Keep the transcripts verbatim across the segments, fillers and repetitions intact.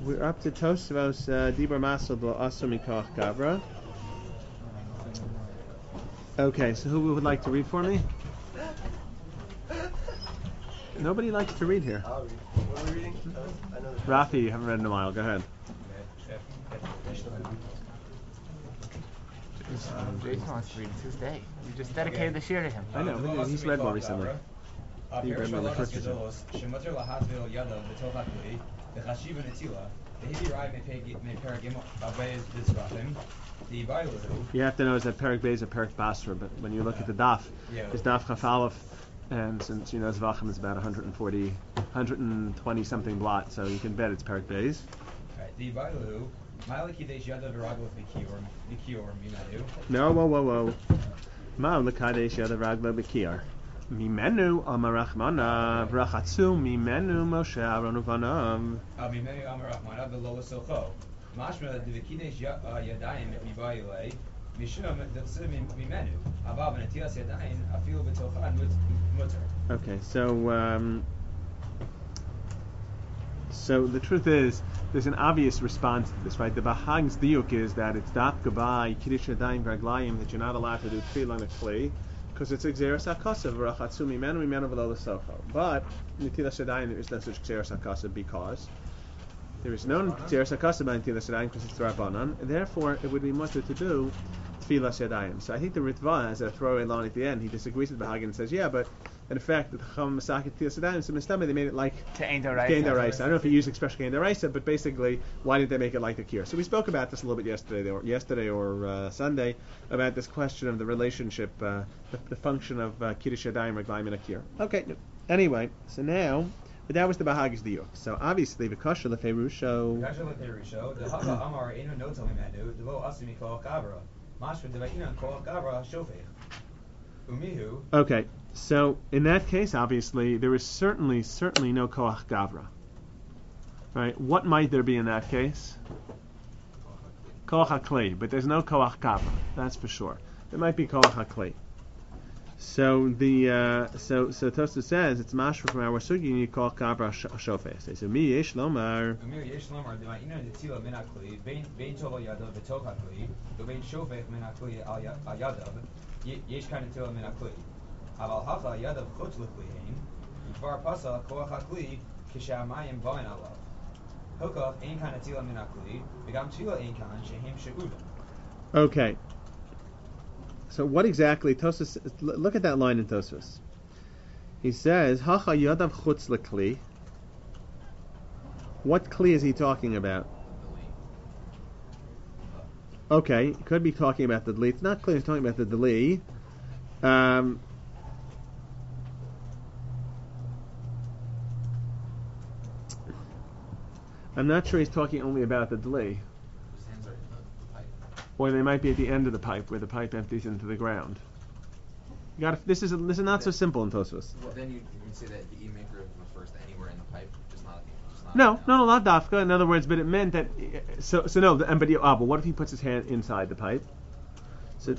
We're up to Tosvos Dibur Masel Bo Asum Mikoch Gavra. Okay, so who would like to read for me? Nobody likes to read here. I'll read. What are we reading? Uh, I know the Rafi, you haven't read in a while. Go ahead. Um, Jason wants to read. It's his day. You just dedicated the shir to him. I know. He's read more recently. He read more the first one. You have to know is that Perik Beis is a Perik Basra, but when you look at the Daf, it's Daf Chaf Aleph, and since you know Zvachim is about one hundred forty, one hundred twenty something blot, so you can bet it's Perik Beis. No, whoa, whoa, whoa. Ma lekadesh yada ragla b'kiyar. Mimenu amarachmana vrachatsu mimenu Moshe Aaron uvanav. Mimenu amarachmana v'lo l'socho. Mashma devikidesh yadayim mibayilei. Mishum d'tzim mimenu. Abav netilas yadayim afilu b'tochan mutter. Okay, so um, so the truth is, there's an obvious response to this, right? The Bahag's diuk is that it's daf gabai kiddush yadayim v'raglayim that you're not allowed to do tefillah on a kli because it's exeris hakasa v'rachatzu mimenu mimenu v'lo l'socho. But netilas yadayim there is no such exeris hakasa because there is no exeris hakasa by netilas yadayim because it's rabbanan. Therefore, it would be mutter to do tefillah yadayim. So I think the Ritva has a throwaway line at the end. He disagrees with Bahag and says, yeah, but in fact, the Chacham Masaket Tefillah Yadayim, so Mistama, they made it like to Ein Daraisa. I don't know if he used the expression Ein Daraisa, but basically, why didn't they make it like the Kir? So we spoke about this a little bit yesterday, or yesterday or uh, Sunday, about this question of the relationship, uh, the, the function of uh, Kiddush Yadayim Raglayim and a Kir. Okay, no. Anyway, so now, but that was the Bahag's diuk. So obviously, the Kasha Leferusho. Kasha Leferusho. The Hava Amar Einu Notel Imadu. The Lo Asimi Kol Kabra. Mashva Devainan Kol Kabra Shofech. Umihu. Okay. So in that case, obviously, there is certainly, certainly no koach gavra. Right? What might there be in that case? Koach hakli, but there's no koach gavra. That's for sure. There might be koach hakli. So the uh, so so Tosfos says it's mashra from our sugi. You need koach gavra shofes. They say mi yesh lomar. Mi yesh lomar. The ma'ina netila min hakli. Bein bein tolo yadav v'tok hakli. The bein shofech min hakli al yadav. Yesh kind of tila min hakli. אבל הכה ידיו חוץ לכליהן, וכבר פסל כוח הכלי כשהמים באים עליו. הוכח אין כאן נטילה מן הכלי, וגם תפילה אין כאן שהם שאובים. Okay. So what exactly, Tosfos, look at that line in Tosfos. He says, Hacha yadav chutz lekli. What kli is he talking about? Okay, he could be talking about the deli. It's not clear he's talking about the deli. Um... I'm not sure he's talking only about the delay. His hands are in the pipe. Or they might be at the end of the pipe, where the pipe empties into the ground. You got this is a, this is not so simple in Tosfos. Well, then you, you can say that the e-maker refers to anywhere in the pipe, just not. Just not no, no, no, not dafka. In other words, but it meant that. So, so no. And but ah, but what if he puts his hand inside the pipe? So,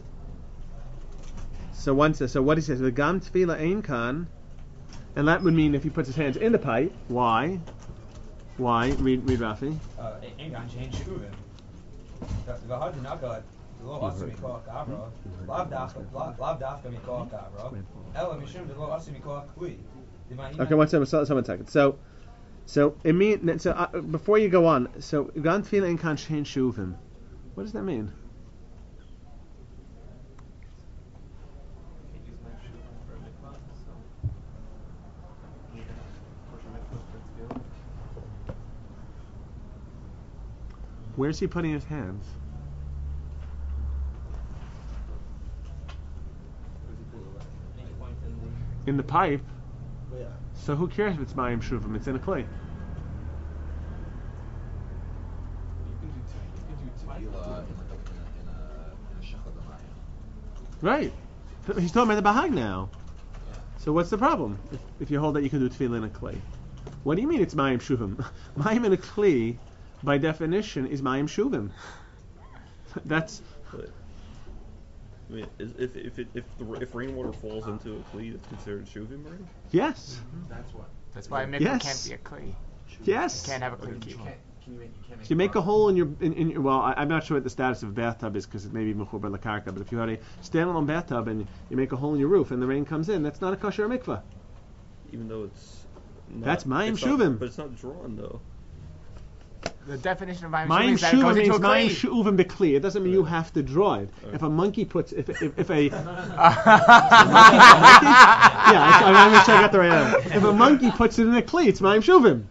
so one says. So what he says, the gam tefila ein kan, and that would mean if he puts his hands in the pipe. Why? Why? Read, read Rafi. Ein gan shein she'uvim. V'had dinaka lo asu mikoach gavra. Lav dafka mikoach gavra. Ela mishum lo asu mikoach kli. Okay, one second. So, one second. So, so it mean. So uh, before you go on, so gan tefila ein kan shein she'uvim. What does that mean? Where's he putting his hands? In the pipe. Yeah. So who cares if it's Mayim Shuvim? It's in a clay. Right. He's talking about the Bahag now. Yeah. So what's the problem? If, if you hold that you can do tefillah in a clay. What do you mean it's Mayim Shuvim? Mayim in a clay, by definition, is Mayim Shuvim. That's... But, I mean, is, if if it, if the, if rainwater falls into a kli, it's considered shuvim, right? Yes. Mm-hmm. That's what. That's why a mikveh Yes. can't be a kli. Yes. You can't have a kli kiva. can you make, you can't make So you make a product. hole in your, in, in your well, I, I'm not sure what the status of a bathtub is because it may be mechubar lakarka, but if you had a standalone bathtub and you make a hole in your roof and the rain comes in, that's not a kosher mikvah. Even though it's not, That's mayim it's not- shuvim. but it's not drawn though. The definition of mayim shuvim Mayim is that it goes shuvim into means a mayim kli. shuvim bekli. It doesn't mean you have to draw it. Right. If a monkey puts, if if, if a yeah, yeah, I, I want to make sure I got the right answer. If a monkey puts it in a kli, it's mayim shuvim.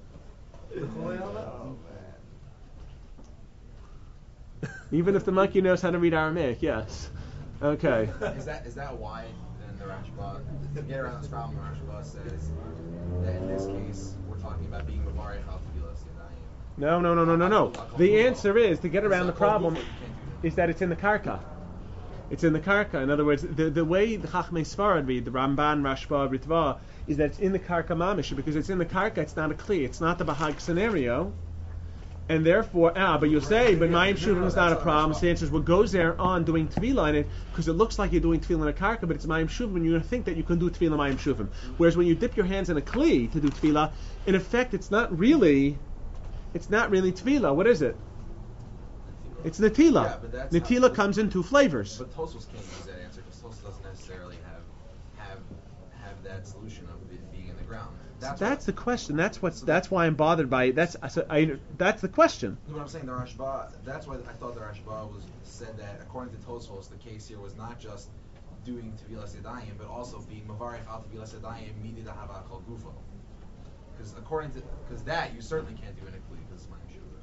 Even if the monkey knows how to read Aramaic, yes. Okay. Is that is that why then the Rashba, to get around this problem, the Rashba says that in this case we're talking about being Mavarech al Tevilas Yadayim. No, no, no, no, no, no. The answer is, to get around the problem, is that it's in the karka. It's in the karka. In other words, the the way the Chachmei Sfarad read, the Ramban, Rashba, Ritva, is that it's in the karka mamish. Because it's in the karka, it's not a kli. It's not the Bahag scenario. And therefore, ah, but you'll say, but Mayim Shuvim is not a problem. So the answer is, what goes there on doing Tefillah in it, because it looks like you're doing Tefillah in a karka, but it's Mayim Shuvim, and you're going to think that you can do Tefillah Mayim Shuvim. Whereas when you dip your hands in a kli to do Tefillah, in effect, it's not really, it's not really Tefillah. What is it? It's Natila. Yeah, but that's Natila not- comes in two flavors. But Tosfos can't use that answer because Tosfos doesn't necessarily have have have that solution of it being in the ground. That's, That's the what, question. That's what's. That's why I'm bothered by it. That's. I, said- I, that's the question. what I'm saying. The Rashba. That's why I thought the Rashba was said that according to Tosfos, the case here was not just doing Tevilas Yadayim, but also being Mavarech al Tevilas Yadayim Midi Dahava Kol Gufo. Because according to because that you certainly can't do in a kli because it's Mayim Shuvim.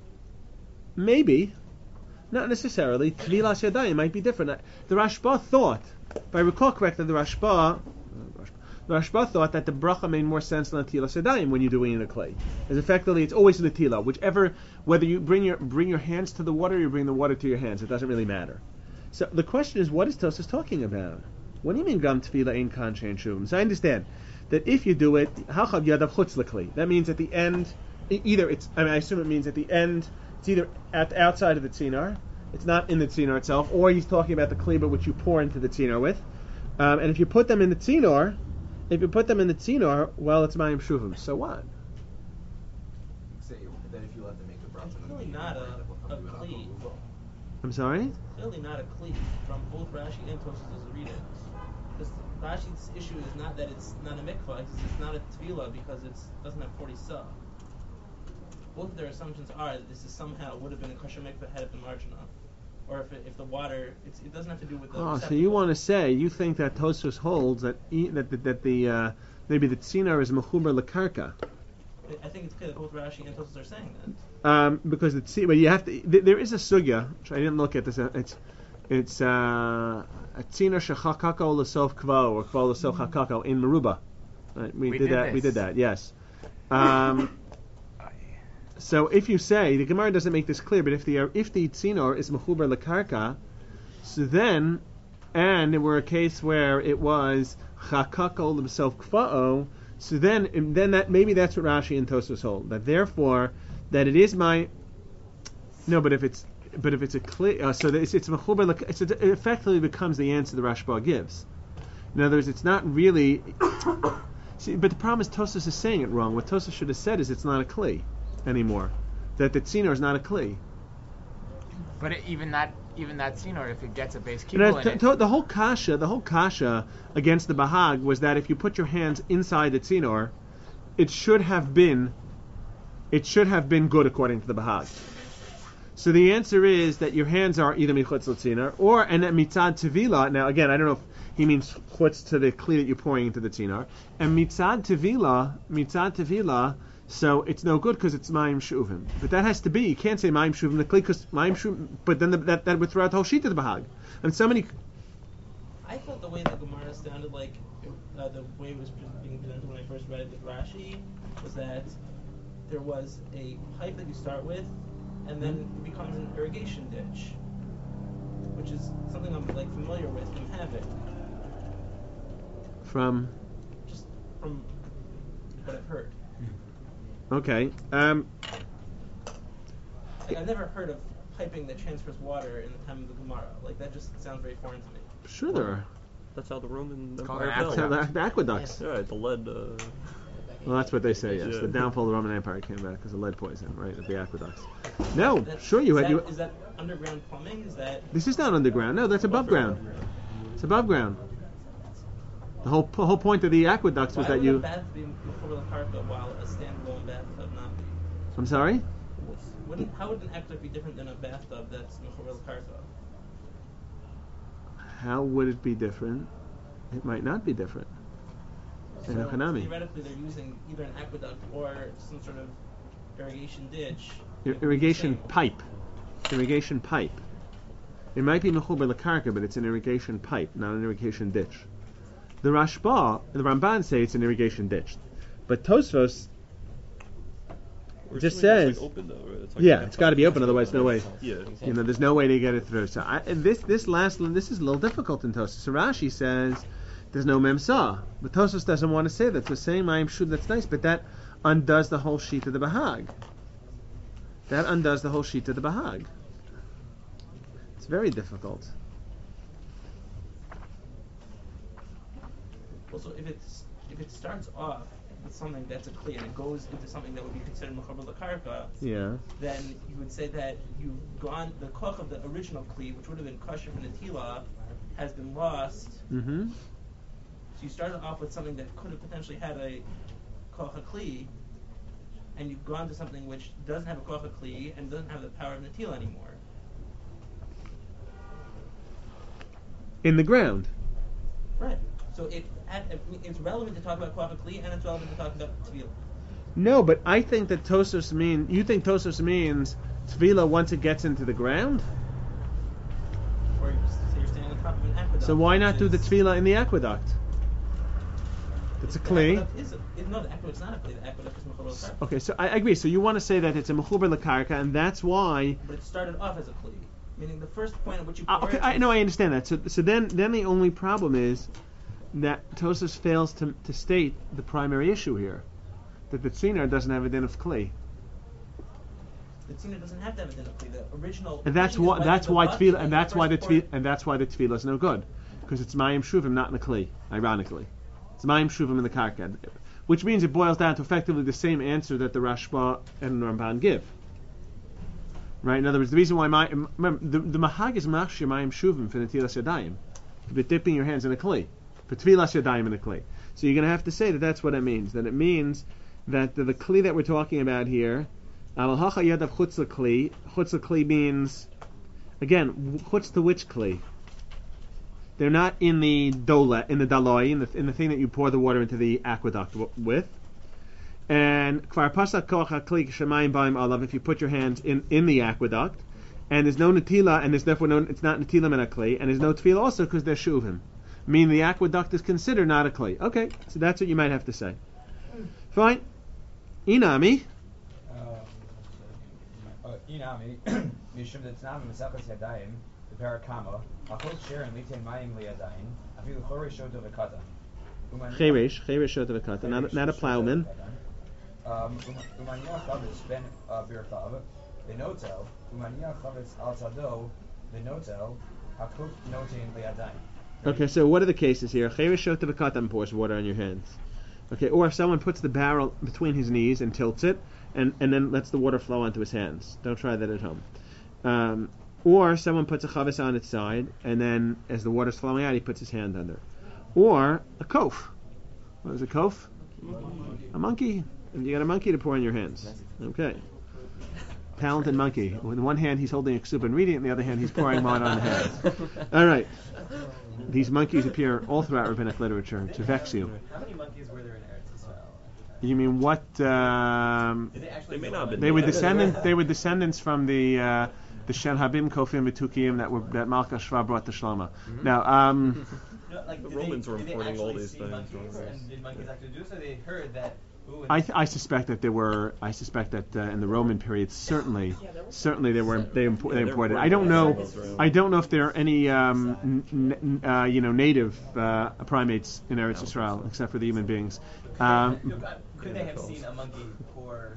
Maybe, not necessarily. Tvilas Yadayim might be different. The Rashba thought, if I recall correctly, the Rashba, the Rashba thought that the bracha made more sense than Tvilas Yadayim when you're doing it in a clay. As effectively, it's always an Atila. Whichever, whether you bring your bring your hands to the water, or you bring the water to your hands, it doesn't really matter. So the question is, what is Tosfos talking about? What do you mean Gam Tefillah Ein Kanshe and Shuvim? So I understand that if you do it, Hachad Yadav Chutz L'Kli. That means at the end, e- either it's, I mean, I assume it means at the end, it's either at the outside of the tzinar, it's not in the tzinar itself, or he's talking about the kliba which you pour into the tzinar with. Um, and if you put them in the tzinar, if you put them in the tzinar, well, it's Mayim Shuvim. So what? Say that if you let them make the bracha, It's really not a, a kli. I'm sorry? It's really not a kli from both Rashi and Tosfos' readings. Because Rashi's issue is not that it's not a mikvah, it's it's not a tefillah because it doesn't have forty sah. Both of their assumptions are that this is somehow would have been a kosher mikvah had it been large enough, or if it, if the water, it's, it doesn't have to do with the. Oh, so receptacle. you want to say, you think that Tosfos holds that e, that, that, that the, uh, maybe the tzinar is mechuber lekarka. I think it's clear that both Rashi and Tosfos are saying that. Um, because the tzi- but you have to. Th- there is a sugya. Which I didn't look at this. uh, It's it's uh, a tzina shechakako l'sof kvo or kvo l'sof chakako in Meruba. Right? We, We did did that. We this. did that. Yes. Um, so if you say the Gemara doesn't make this clear, but if the if the tzinor is mechuber lekarka, so then, and it were a case where it was chakako l'sof kvo. So then, then that maybe that's what Rashi and Tosfos hold. That therefore, that it is my no, but if it's but if it's a clear, uh, so that it's it's mechuber, lek- it's a, it effectively becomes the answer the Rashba gives. In other words, it's not really. See, but the problem is Tosfos is saying it wrong. What Tosfos should have said is it's not a kli anymore. That the tzinor is not a kli. But it, even that, even that tzinor, if it gets a base You know, kibul in t- it, t- the whole kasha, the whole kasha against the Bahag was that if you put your hands inside the tzinor, it should have been, it should have been good according to the Bahag. So the answer is that your hands are either michutz l'tzinor or and that mitzad tevila. Now again, I don't know if he means chutz to the kli that you're pouring into the tzinor, and mitzad tevila, mitzad tevila. So it's no good because it's mayim shuvim. But that has to be. You can't say mayim shuvim the kli because mayim shuvim. But then the, that that would throw out the whole sheet of the Bahag. And so many. I thought the way the Gemara sounded like, uh, the way it was pre- being presented when I first read it with Rashi, was that there was a pipe that you start with, and then it becomes an irrigation ditch, which is something I'm like familiar with from having, From just from what I've heard. okay. Um, Like, I've never heard of piping that transfers water in the time of the Gemara. Like that just sounds very foreign to me. sure there are. That's how the Roman called Empire an built. That's how the, the aqueducts. Yeah, the lead. Uh, Well, that's what they say. Yes, Yeah. the downfall of the Roman Empire came about because of lead poison, right, at the aqueducts. No, That- sure you is had that, you. Is that underground plumbing? Is that This is not underground. No, that's above ground. It's above ground. The whole the whole point of the aqueducts was why that would you. a bath be mechuber l'karka while a standalone bathtub not be? I'm sorry. Wouldn't, how would an aqueduct be different than a bathtub that's mechuber l'karka? How would it be different? It might not be different. So In Hanami. theoretically, they're using either an aqueduct or some sort of irrigation ditch. Ir- irrigation pipe. Irrigation pipe. It might be mechuber l'karka, but it's an irrigation pipe, not an irrigation ditch. The Rashba, the Ramban say it's an irrigation ditch, but Tosfos, Or just something that's, says- like, open though, right? It's like yeah, it's got to be open, otherwise no way. Yeah. You know, there's no way to get it through. So I, and this this last this is a little difficult in Tosfos. So Rashi says there's no memsah, but Tosfos doesn't want to say that. So saying I'm sure that's nice, but that undoes the whole sheet of the Bahag. That undoes the whole sheet of the Bahag. It's very difficult. Also, if it's if it starts off with something that's a kli and it goes into something that would be considered mechuber l'karka, Yeah. then you would say that you've gone the koch of the original kli, which would have been kosher from the tila, has been lost. Mm-hmm. So you started off with something that could have potentially had a koch kli, and you've gone to something which doesn't have a koch kli and doesn't have the power of the tila anymore. In the ground. Right. So it, at, it's relevant to talk about koch kli and it's relevant to talk about tefillah. No, but I think that Tosos mean. You think Tosos means tefillah once it gets into the ground? Or you're, so you're standing on top of an aqueduct. So why not which do the is- tefillah in the aqueduct? It's a The kli. aqueduct is a, it, no, the aqueduct's not a kli. The aqueduct is mechuber l'karka. Okay, so I agree. So you want to say that it's a mechuber l'karka, and that's why. But it started off as a kli, meaning the first point at which you. Uh, pour okay, it I is- know, I understand that. So, so then, then the only problem is that Tosos fails to to state the primary issue here, that the tziner doesn't have a din of kli, The tzina doesn't have to have a din of kli. The original. and that's thing is why whether that's the why bucket tefillah, in and the that's why the first tefillah, pour- and that's why the tefillah is no good, because it's mayim shuvim, not in the kli. Ironically, it's mayim shuvim in the karka, which means it boils down to effectively the same answer that the Rashba and Ramban give. Right. In other words, the reason why my remember, the the mahag is machshir mayim shuvim for netilas yadayim, for dipping your hands in a kli, for tefillas yadayim in a kli. So you're going to have to say that that's what it means. That it means that the, the kli that we're talking about here, al hacha yadav chutz kli. Chutz kli means, again, chutz to which kli? They're not in the dola, in the daloi, in the in the thing that you pour the water into the aqueduct w- with. And kvar pasak koach hakli shemayim ba'im alav, if you put your hands in, in the aqueduct, and there's no netila, and there's therefore no, it's not netila min kli, and there's no tefillah also because they're shuvim. Meaning the aqueduct is considered not a kli. Okay, so that's what you might have to say. Fine. Inami. Inami, Mishum Detnam Mesachas Yadayim, the Parakama, Achot Sharon Litain Mayim Liadayim, Afilu Chore Shoto Vekata. Cheresh, cheresh shota v'kata, not not a plowman. Um, Umania Chavis Ben Birchav, Benotel, Umania Chavis Al Tado, Benotel, Hakut Notain Liadayim. Okay, so what are the cases here? Cheresh shota v'kata and pours water on your hands. Okay, or if someone puts the barrel between his knees and tilts it, and, and then lets the water flow onto his hands. Don't try that at home. Um, or someone puts a chavis on its side, and then as the water's flowing out, he puts his hand under. Or a kof. What is a kof? A monkey. And you got a monkey to pour on your hands. Okay. Talented monkey. With one hand he's holding a ksuba and reading it, in the other hand he's pouring wine on the hands. All right. These monkeys appear all throughout rabbinic literature to vex you. How many monkeys were there in Eretz Israel? You mean what? Um, Did they actually They may go not have on? been they were Yeah. descendants. They were descendants from the uh, the Shen Habim Kofim V'Tukim that were that Malka Shva brought to Shlomo. Now, um, No, like, The did Romans they, were did they importing all actually these see things, monkeys, right? and did monkeys actually do so? They heard that. Ooh, I, th- I suspect that there were. I suspect that uh, in the Roman period, certainly, certainly they were they, impo- they they're imported. importing I don't all know. those around. I don't know if there are any um, n- n- uh, you know native uh, primates in Eretz Yisrael except for the human beings. Um, no, uh, could they have seen a monkey pour?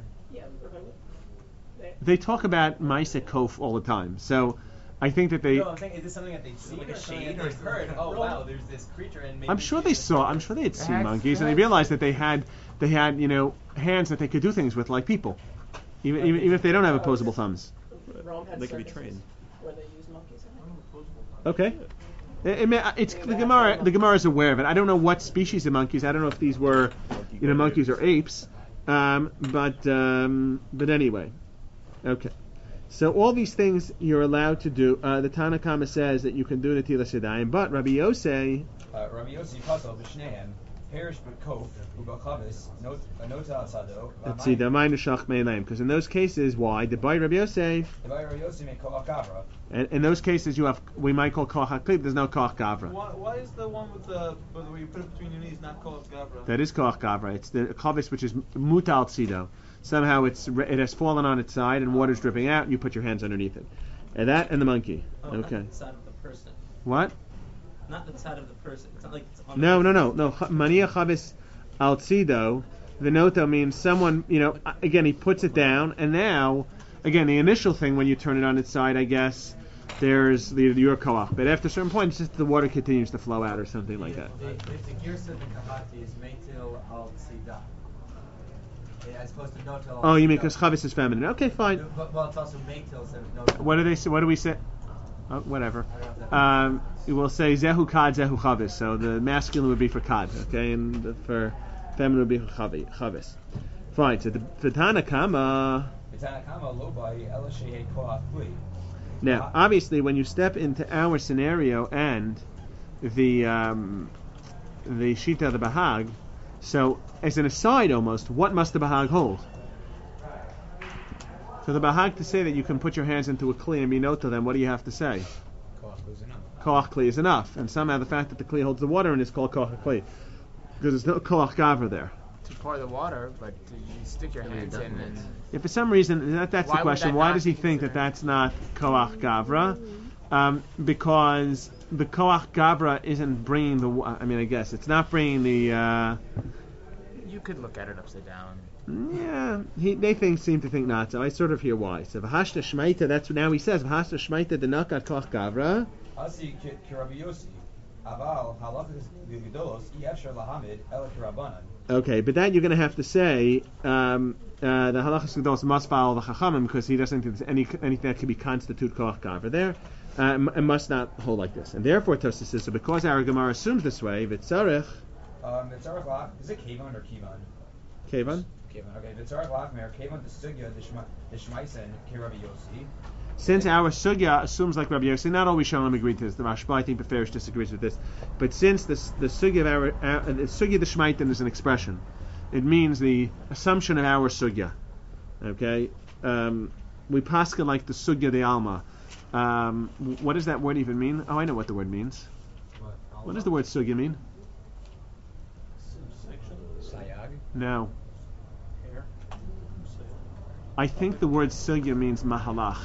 they talk about mice at Kof all the time, so I think that they. No, I'm saying, is this something that they've seen, Like a or something shade that or they've heard? Oh wow, there's this creature, and maybe I'm sure she they just- saw. I'm sure they had seen That's monkeys, and they right. realized that they had they had, you know, hands that they could do things with, like people, even even, even if they don't have opposable thumbs. Rome had They can be circuses trained. where they use monkeys. Okay. It, it may, it's the Gemara. The Gemara is aware of it. I don't know what species of monkeys. I don't know if these were, you know, monkeys or apes. Um, but um, but anyway, okay. So all these things you're allowed to do. Uh, the Tanna Kama says that you can do Netilas Yadayim, but Rabbi Yosei. Uh, Rabbi Yossi Pasal b'shnehem perish b'kof u'b'chavis not anota al sado. Let's see the minor shach me'elayim, because in those cases, why the by Rabbi Yosef? The by Rabbi Yossi make koach gavra. And in those cases, you have we might call koach haklip. There's no koach gavra. Why, why is the one with the where you put it between your knees not called gavra? That is koach gavra. It's the chavis which is mutal tzido. Somehow it's it has fallen on its side and water's dripping out, and you put your hands underneath it. And that and the monkey. Oh, Okay. Not the side of the person. What? Not the side of the person. It's not like it's on No, the no, no, no. Mania chavis al tzido. Venoto means someone. You know, again, he puts it down, and now, again, the initial thing when you turn it on its side, I guess, there's the your koach. But after a certain point, it's just the water continues to flow out or something like that. The, the, the girsa of the kahati is meitil al tzida, as opposed to notel. Oh, you mean because chavis is feminine? Okay, fine. But, well, it's also meitil instead of notel. What do they say? What do we say? Oh, whatever. Um, we'll say zehu kad, zehu chavis. So the masculine would be for kad, okay, and the, for feminine would be for chavi, chavis. Fine. So the the Tanna Kama. The Tanna Kama lo by ela shehei koach kli. Now, obviously, when you step into our scenario and the um, the Shita of the Bahag, so as an aside almost, what must the Bahag hold? So the Bahag to say that you can put your hands into a Kli and be no to them, what do you have to say? Koach kli is enough. Koach Kli is enough. And somehow the fact that the Kli holds the water in is called Koach Kli. Because there's no Koach Gavra there. To pour the water, but you stick your hands in and... If for some reason, that, that's Why the would question, that why not does he be think that considered? that's not Koach Gavra? Um, because the Koach Gavra isn't bringing the, wa- I mean, I guess, it's not bringing the, uh, You could look at it upside down. yeah, he, they think, seem to think not so. I sort of hear why. So, V'hashta Shmaita, that's what now he says, V'hashta Shmaita the Nakat Koach Gavra. Asi ki Rabbi Yossi, aval halachas gedolos iyasher lahamid ela kirabanan. Okay, but that you're going to have to say um, uh, the halachas gedolos must follow the chachamim because he doesn't think there's any anything that could be constitute koach gavra there, uh, and must not hold like this. And therefore, Tosfos says, so because our Gemara assumes this way, v'tzarech Um, Vitzarach lach, is it Kavan or Kivan? kevan. Kavan, okay. Vitzarach lach mer Kavan the sugya the shmaisen ki Rabbi Yossi. Since our sugya assumes like Rabbi Yossi, not always Shalom agreed to this. The Rashba, I think, Beferish disagrees with this. But since this, the sugya of our, our the sugya the shmaitin is an expression, it means the assumption of our sugya. Okay, um, we pascha like the sugya de alma. Um, what does that word even mean? Oh, I know what the word means. What does the word sugya mean? Subsection. No. Hair. I think the word sugya means mahalach.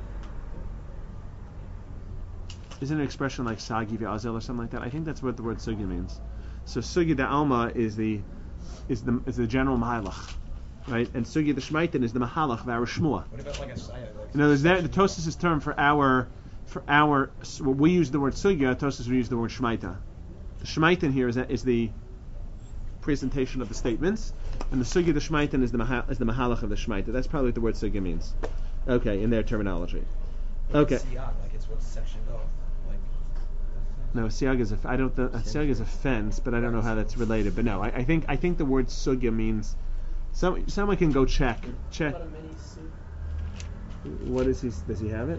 Isn't it an expression like sagi v'azel or something like that? I think that's what the word sugya means. So sugya de alma is the is the is the general mahalach, right? And sugya de shmaitin is the mahalach of our shmua. What about like a sayag? Like In other words, that, the Tosfos' term for our for our well, we use the word sugya. Tosfos we use the word shmaita. The shmaitin here is that is the presentation of the statements, and the sugya de shmaitin is the maha, is the mahalach of the shmaita. That's probably what the word sugya means. Okay, in their terminology. Okay. Siyag, like it's what's section of. Like. No, siag is a I don't th- siag is a fence, but I don't know how that's related. But no, I, I think I think the word sugya means some someone can go check check. What a mini soup. What is he? Does he have it?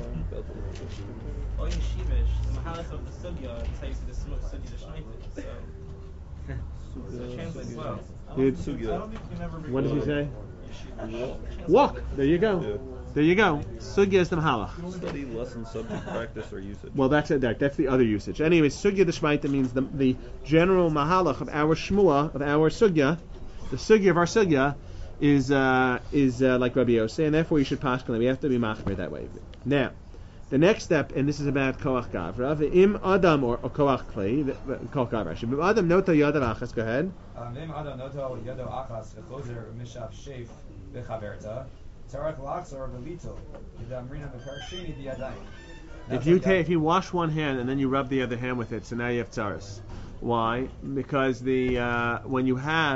Oh, yeshivish, the mahalas of the sugya is how you see the smoke sugya the shmaitin. So, so it translates well. Dude, I don't think you can ever be what does he say? Yeshivish. Walk. There you go. Yeah. There you go. Sugya is the mahalach. Study, lesson, subject, practice, or usage. Well, that's it. That, that's the other usage. Anyway, sugya the shmaita means the the general mahalach of our shmua of our sugya. The sugya of our sugya is uh, is uh, like Rabbi Yossi, and therefore you should pashkal. We have to be machmir that way. Now, the next step, and this is about koach gavra, the im adam or, or koach klei, the- the- koach gavra. Actually, im adam nota yadav achas. Go ahead. Vim adam noto yado achas v'chozer mishav sheif v'chaverta. Tzarach lachzor v'lito. Yidamrina v'karsheni b'yadayim. If you take, if you wash one hand and then you rub the other hand with it, so now you have tzaras. Why? Because the uh, when you have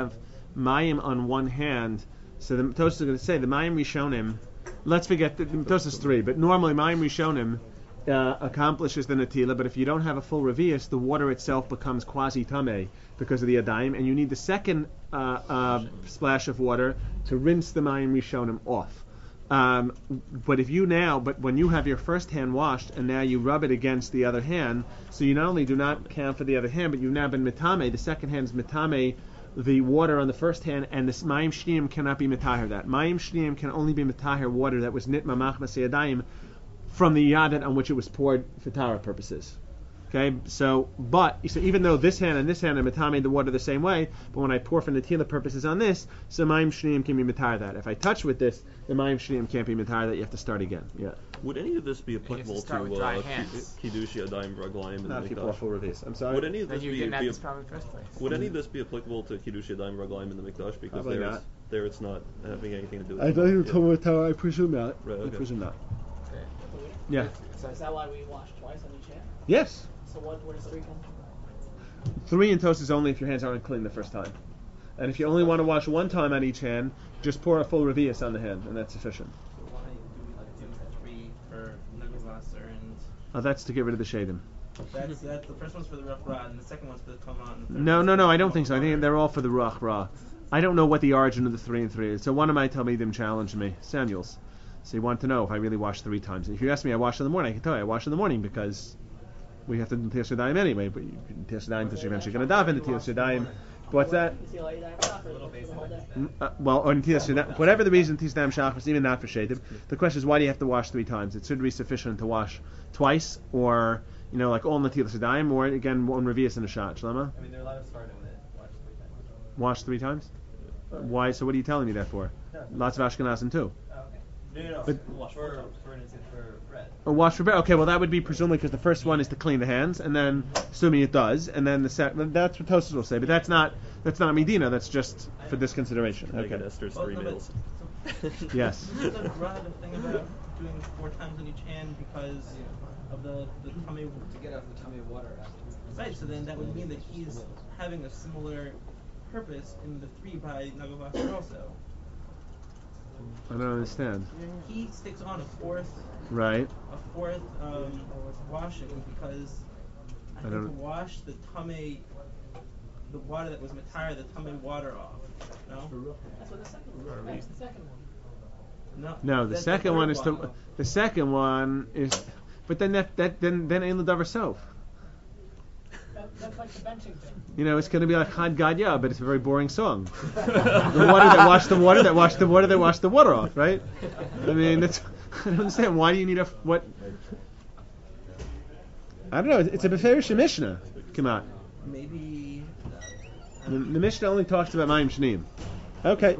mayim on one hand. So the Tosfos is going to say the mayim rishonim. Let's forget the Tosfos three, but normally mayim rishonim uh, accomplishes the natila. But if you don't have a full revius, the water itself becomes quasi tameh because of the adayim, and you need the second uh, uh, splash of water to rinse the mayim rishonim off. Um, but if you now, but when you have your first hand washed and now you rub it against the other hand, so you not only do not count for the other hand, but you've now been mitame. The second hand is mitame, the water on the first hand, and this mayim shniyim cannot be mitahir that. Mayim shniyim can only be mitahir water that was nitma machmas yadayim from the yadet on which it was poured for tara purposes. Okay, so, but, so even though this hand and this hand are mitame the water the same way, but when I pour for natila purposes on this, so mayim shniyim can be mitar that. If I touch with this, the mayim shniyim can't be mitar that, you have to start again. Yeah. Would any of this be applicable to, to uh, Kiddush Yadayim Raglayim in the Not if you pour Mikdash? full revius. I'm sorry? Would any of Then this you be, didn't have be this problem in the first place. Would any of this be applicable to Kiddush Yadayim Raglayim in the Mikdash? Because Probably there not. it's, there it's not having anything to do with I it. thought you were Yeah. talking about tara, I presume not. Right, I okay. presume not. Okay. Yeah. So is that why we wash twice on each hand? Yes. So what, where does three come from? Three in toast is only if your hands aren't clean the first time. And if you only want to wash one time on each hand, just pour a full revius on the hand, and that's sufficient. So why do we like do three for Nagavasser and Oh, that's to get rid of the shadim. that's that the first one's for the rough rod and the second one's for the Kaman. and the third No, one's no, for no, the I don't think so. I think Kaman. they're all for the ruach ra. I don't know what the origin of the three and three is. So one of my Talmidim challenged me, Samuels. So he wanted to know if I really wash three times. If you ask me, I wash in the morning. I can tell you, I wash in the morning because we have to do Tiyas Yadayim anyway. But you can Tiyas Yadayim until you're eventually going to daven. The Tiyas Yadayim. What's that? You see, like, that's not for the whole day. Mm, Uh, well, on Tiyas Yadayim, whatever the reason, Tiyas Yadayim Shachris, even not for Shadim. The question is, why do you have to wash three times? It should be sufficient to wash twice, or you know, like all in the Tiyas Yadayim, or again one revius in a shot. Shlema? I mean, there are a lot of Sfardim that watch three times. Wash three times? Why? So what are you telling me that for? No. Lots of Ashkenazim too. Oh, okay. No, no, no. But- Wash for, for instance, for bread. Or wash for bread. Okay, well that would be presumably because the first one is to clean the hands, and then assuming it does, and then the second. That's what Tosfos will say, but that's not that's not Medina. That's just for this consideration. Make it Okay. Esther's Well, three no, but- meals. Yes. Isn't the rod the thing about doing four times on each hand because of the the tummy? To get out the tummy of water after. Right. So then that would mean that he's having a similar purpose in the three by Nagavasser also. I don't understand. He sticks on a fourth Right. a fourth um, washing because I, I think don't- to wash the tummy, the water that was matire, the tummy water off. No, That's what the second one. That's the second one. no. No, the that's second third one is to. The second one is, but then that that then then ain't the davar sof. That, that's like the benching thing. You know, it's going to be like Chad Gadya, but it's a very boring song. The water that washed the water, that washed the water, that washed the water off, right? I mean, that's, I don't understand. Why do you need a, what? I don't know. It's a Beferish Mishnah. Come on. Maybe. The, the Mishnah only talks about Mayim Shneim. Okay.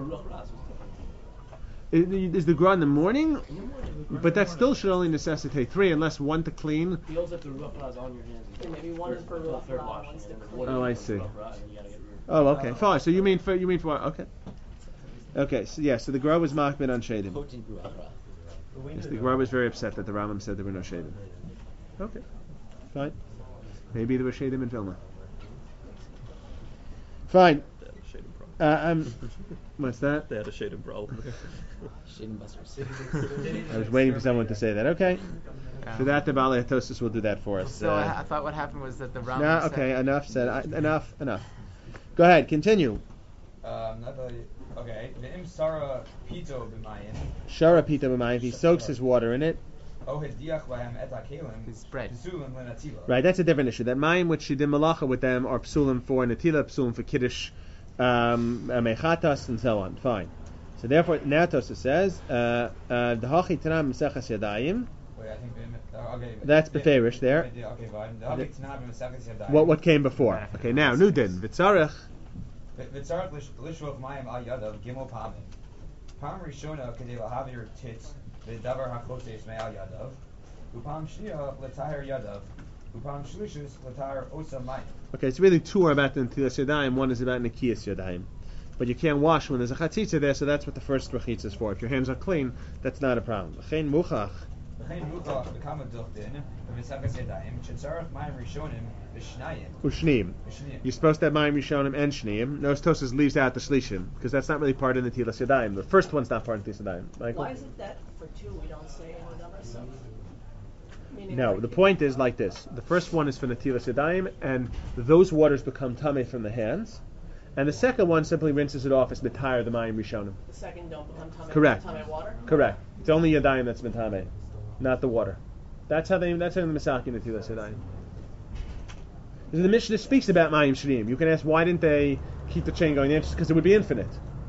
Is, is the Gra in the morning? But that still should only necessitate three, unless one to clean. Feels like the rough rod's on your hands. So maybe one is for the rough third rod, wash, one's to and then clean. one Oh, I is for see. rough rod, and you gotta get rid Oh, okay, fine. So you mean for you mean for okay, okay. So yeah, so the Gra was machmir on shadim. Protein through rough rod. Yes, the Gra was very upset that the Rambam said there were no shadim. Okay, fine. Maybe there were shadim in Vilna. Fine. They had a shading problem. Uh, um, what's that? They had a shading problem. Shading busters. I was waiting for someone to say that. Okay. Yeah. For that, the Baalei Tosfos will do that for us. So I, I Uh, thought what happened was that the Rambam no, said, okay, enough said. I, enough, enough. Go ahead, continue. Um, not the, okay. The im sara pito b'mayim. Shara pita b'mayim. He soaks his water in it. Oh, his diach b'hem et hakelim. His bread. Psulim l'natila. Right, that's a different issue. That mayim which she did malacha with them are psulim for netila, psulim for kiddush, um, uh, mechatas, and so on. Fine. So therefore, now Tosfos says, uh, uh, the hachi tanam mesechas yadayim. Wait, I think the, uh, okay. That's the- beferish there. the- Okay, fine. The hachi tanam b'mesachas yadayim. What what came before? Okay, now new din v'tzarech. V'tzarech lishloch mayim al yadav gimel pamim. Pam rishona kedei lahavir tit v'davar hachotes me'al yadav. Upam shniya l'tahir yadav. Upam shlishus l'tahir osa mayim. Okay, it's really two are about the netilas yadayim. One is about nekiyas yadayim. But you can't wash when there's a chatzitza there, so that's what the first rachitza is for. If your hands are clean, that's not a problem. V'chein muchach לכן מוכרח בכמה דוכתין במסכת ידיים שצריך מים ראשונים ושניים. Ushneim. ושניים. You're supposed to have Mayim Rishonim and Shneim. Notice Tosas leaves out the Shlishim because that's not really part of the Tilas Yadayim. The first one's not part of the Tilas Yadayim. Michael? Why is it that for two we don't say any number stuff? Meaning No, like the you- point is like this. The first one is for Natilas Yadayim, and those waters become Tameh from the hands. And the second one simply rinses it off as Mitayr, the Mayim Rishonim. The second don't become tummy. Correct. Tummy water. Correct. It's only Yadayim that's Mitame, not the water. That's how they. That's how the Masaki Natilas Yadayim. The Mishnah speaks about Mayim Shneim. You can ask why didn't they keep the chain going? The answer is because it would be infinite.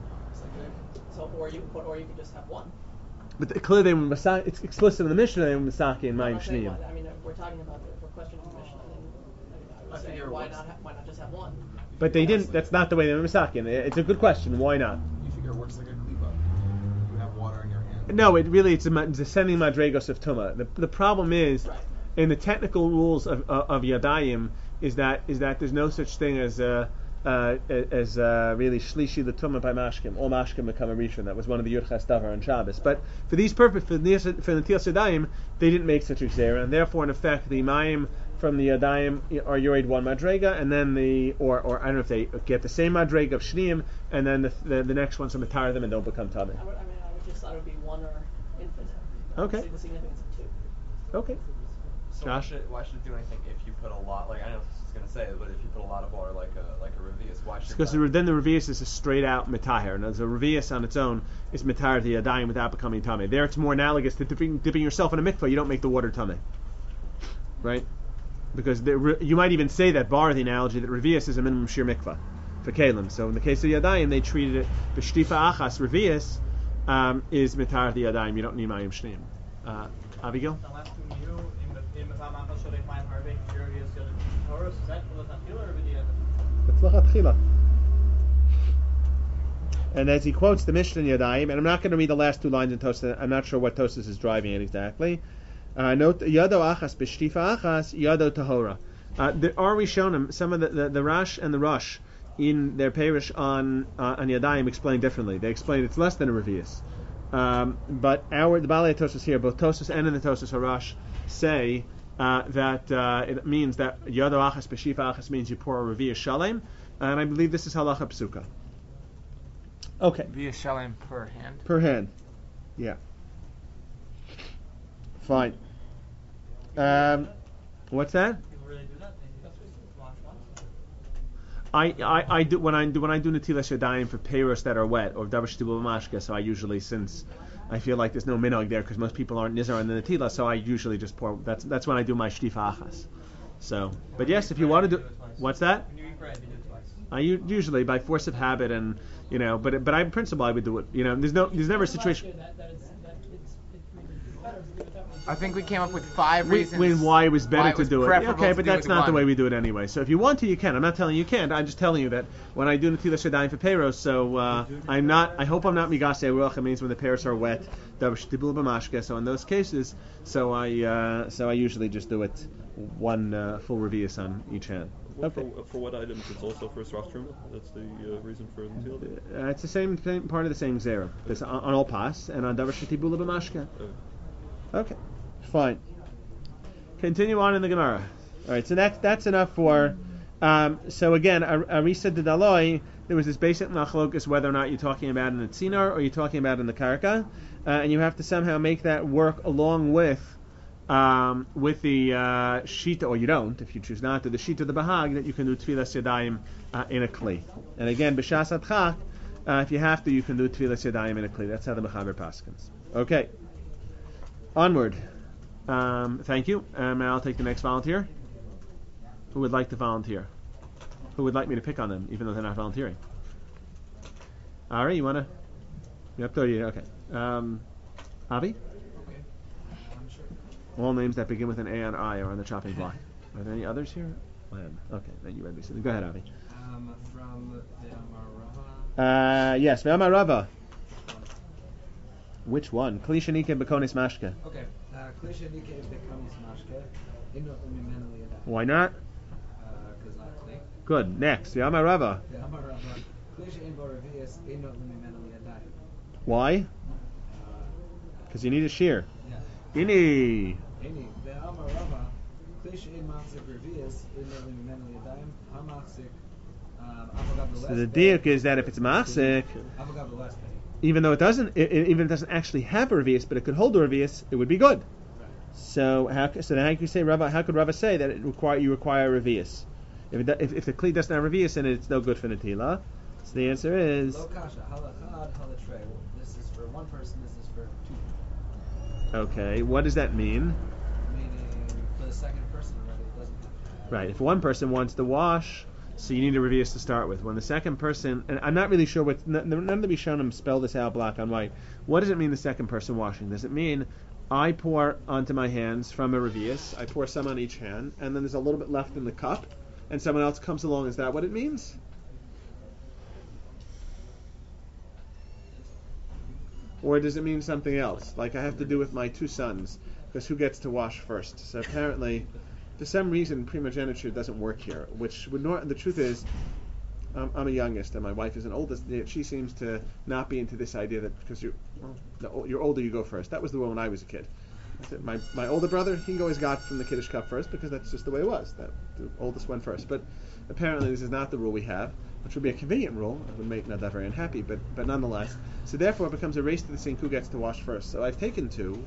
So or you but or you could just have one. But the, clearly they were Masaki. It's explicit in the Mishnah they were Masaki and I'm Mayim not saying Shneim. why- I mean, uh, we're talking about the we're questioning the mission. I mean, I would I say figure why what's- not ha- why not just have one? But they didn't. That's not the way they were Masaki. And it's a good question. Why not? You figure it works like a klipa. You have water in your hand. No, it really it's a ma- descending madregos of tuma. The the problem is Right. in the technical rules of of, of yadayim is that is that there's no such thing as uh, uh, as uh, really shlishi the tuma by mashkim. All mashkim become a rishon. That was one of the yurchas davar on Shabbos. But for these purposes, for the for the Netilas Yadayim, they didn't make such a gzera, and therefore in effect the mayim from the yadayim are yurid one madrega, and then the or or I don't know if they get the same madrega of shneim, and then the the, the next ones are matar them and don't become tabim. I, would, I mean, I would just thought it would be one or infinite. I don't Okay. see the significance of two. Okay. So Josh? why should, why should it do anything if you put a lot? Like I know this is gonna say it, but if you put a lot of water, like a like a revius, why should? Because that- the, then the revius is a straight out mitaher, and as a revius on its own is mitaher the yadayim without becoming tummy. There, it's more analogous to dipping, dipping yourself in a mikvah. You don't make the water tummy, right? Because the, re- you might even say that bar the analogy that revius is a minimum sheer mikvah for kalim. So in the case of yadayim, they treated it b'shtifa achas revius um, is mitaher the yadayim. You don't need mayim shneim. Uh, Abigail. The last two you in the time after should find harvey curious Taurus is that was not killer or video? It's lachatchila. And as he quotes the Mishnah in Yadayim, and I'm not going to read the last two lines in Tosas. I'm not sure what Tosas is driving at exactly. Uh, note Yado achas b'shtifa achas Yado tahora. Uh, there are Rishonim, some of the, the, the Rash and the Rush in their parish on uh, on Yadayim explain differently. They explain it's less than a revius. Um, but our the Balei Tosas here, both Tosas and in the Tosas Harash, say uh, that uh, it means that Yado achas b'shtifa achas means you pour a revius shalem, and I believe this is halacha psuka. Okay. Via shalem per hand. Per hand. Yeah. Fine. Um, what's that? People really do that? They that's what launch I, I, I do when I do when I do netilas yadayim for peiros that are wet or davar shtibul mashka. So I usually, since I feel like there's no minog there because most people aren't nizar in the netila, so I usually just pour. That's that's when I do my shtifa achas. So, but yes, if you want to do, what's that? When you eat bread, you do it twice. I u- usually by force of habit and you know, but but in principle I would do it. You know, there's no there's never a situation. That, that it's, that it's, it's better to do it that way. I think we came up with five When, reasons when why it was better why to was do it. preferable Okay, to but do it that's with not the one. way we do it anyway. So if you want to, you can. I'm not telling you you can't. I'm just telling you that when I do Netilas Yadayim for Peiros, so uh, I'm not. I hope I'm not Migasei Ruach. It means when the Peiros are wet, Davar Shtibul B'mashke. So in those cases, so I uh, so I usually just do it one uh, full revius on each hand. What, Okay. for, for what items it's also for Srach Truma? That's the uh, reason for the deal? Uh, it's the same, same part of the same zera. It's on, on all pas and on Davar Shtibul B'mashke. Uh, Okay, fine. Continue on in the Gemara. All right, so that's that's enough for. Um, so again, Ar- Arisa de Daloi, there was this basic machlokus whether or not you're talking about in the tzinar or you're talking about in the karka, uh, and you have to somehow make that work along with um, with the uh, shita, or you don't if you choose not to. The shita of the bahag that you can do tefillas yadayim uh, in a kli, and again b'shas adchak, uh, if you have to, you can do tefillas yadayim in a kli. That's how the mechaber paskins. Okay. Onward. Um, thank you. Um, and I'll take the next volunteer. Who would like to volunteer? Who would like me to pick on them, even though they're not volunteering? Ari, you wanna? You're up to you. Okay. Um, Avi. Okay. I'm sure. All names that begin with an A and I are on the chopping block. Are there any others here? Lamb. Okay. Then you read me. Go ahead, Avi. Um, from the Amarava. Uh, yes. Ve'amar Rava. Which one? Klishanike bekonis mashke. Okay. Klisha Nike bekonis mashke. Ino umimenu yadai. Why not? Because not clean. Good. Next. Ve'amar Rava. The Amarava. Klisha in Boravias. Ino umimenu yadai. Why? Because you need a shear. Yeah. Ini. Any, the Amar Rava, Klish in Machzik Revius, in the Menel Yadayim, Hamachzik, Avogab So the diuk is that if it's masik, Avogab the last day. even though it doesn't, it, it, even if it doesn't actually have a revius, but it could hold a revius, it would be good. So how so then how can you say Rava? How could Rava say that it require you require a revius? If, it, if if the kli doesn't have a revius in it, it's no good for natila. So the answer is Lo kasha, halachad, halatrei. This is for one person. This is for two. okay. What does that mean? Meaning for the second person already, it doesn't have to. Right. If one person wants to wash, so you need a revius to start with. When the second person, and I'm not really sure what none of the Rishonim spell this out black on white. What does it mean the second person washing? Does it mean I pour onto my hands from a revius, I pour some on each hand, and then there's a little bit left in the cup, and someone else comes along? Is that what it means? Or does it mean something else? Like I have to do with my two sons, because who gets to wash first? So apparently, for some reason, primogeniture doesn't work here. Which would not. The truth is, um, I'm a youngest, and my wife is an oldest. She seems to not be into this idea that because you're well, the, you're older, you go first. That was the rule when I was a kid. I said, my my older brother, he always got from the Kiddush cup first because that's just the way it was. That the oldest went first. But apparently, this is not the rule we have, which would be a convenient rule. It would make Nadav very unhappy, but but nonetheless. So therefore, it becomes a race to the sink who gets to wash first. So I've taken two,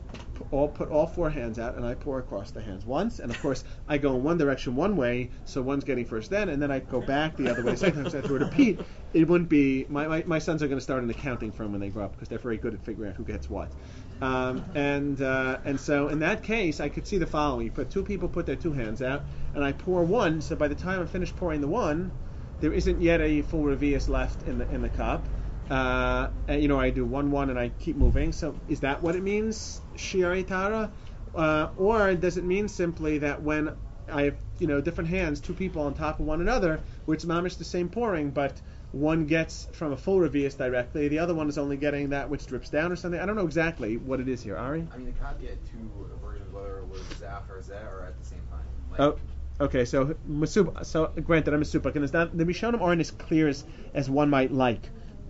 all put all four hands out, and I pour across the hands once. And of course, I go in one direction one way, so one's getting first then, and then I go back the other way. Sometimes I have to repeat. It wouldn't be. My, my, my sons are going to start an accounting firm when they grow up because they're very good at figuring out who gets what. Um, and uh, and so in that case, I could see the following: you put two people put their two hands out, and I pour one. So by the time I'm finished pouring the one, there isn't yet a full revius left in the in the cup. Uh, and, you know, I do one one and I keep moving. So is that what it means, shiarei tara, uh, or does it mean simply that when I have you know different hands, two people on top of one another, which mamish the same pouring, but one gets from a full revius directly, the other one is only getting that which drips down or something? I don't know exactly what it is here. Ari? I mean, it can't be at two versions, whether it was zach or zeh or at the same time. Like, Oh. Okay, so Masuba, so granted, I'm a Masuba, and it's not, the Rishonim aren't as clear as, as one might like.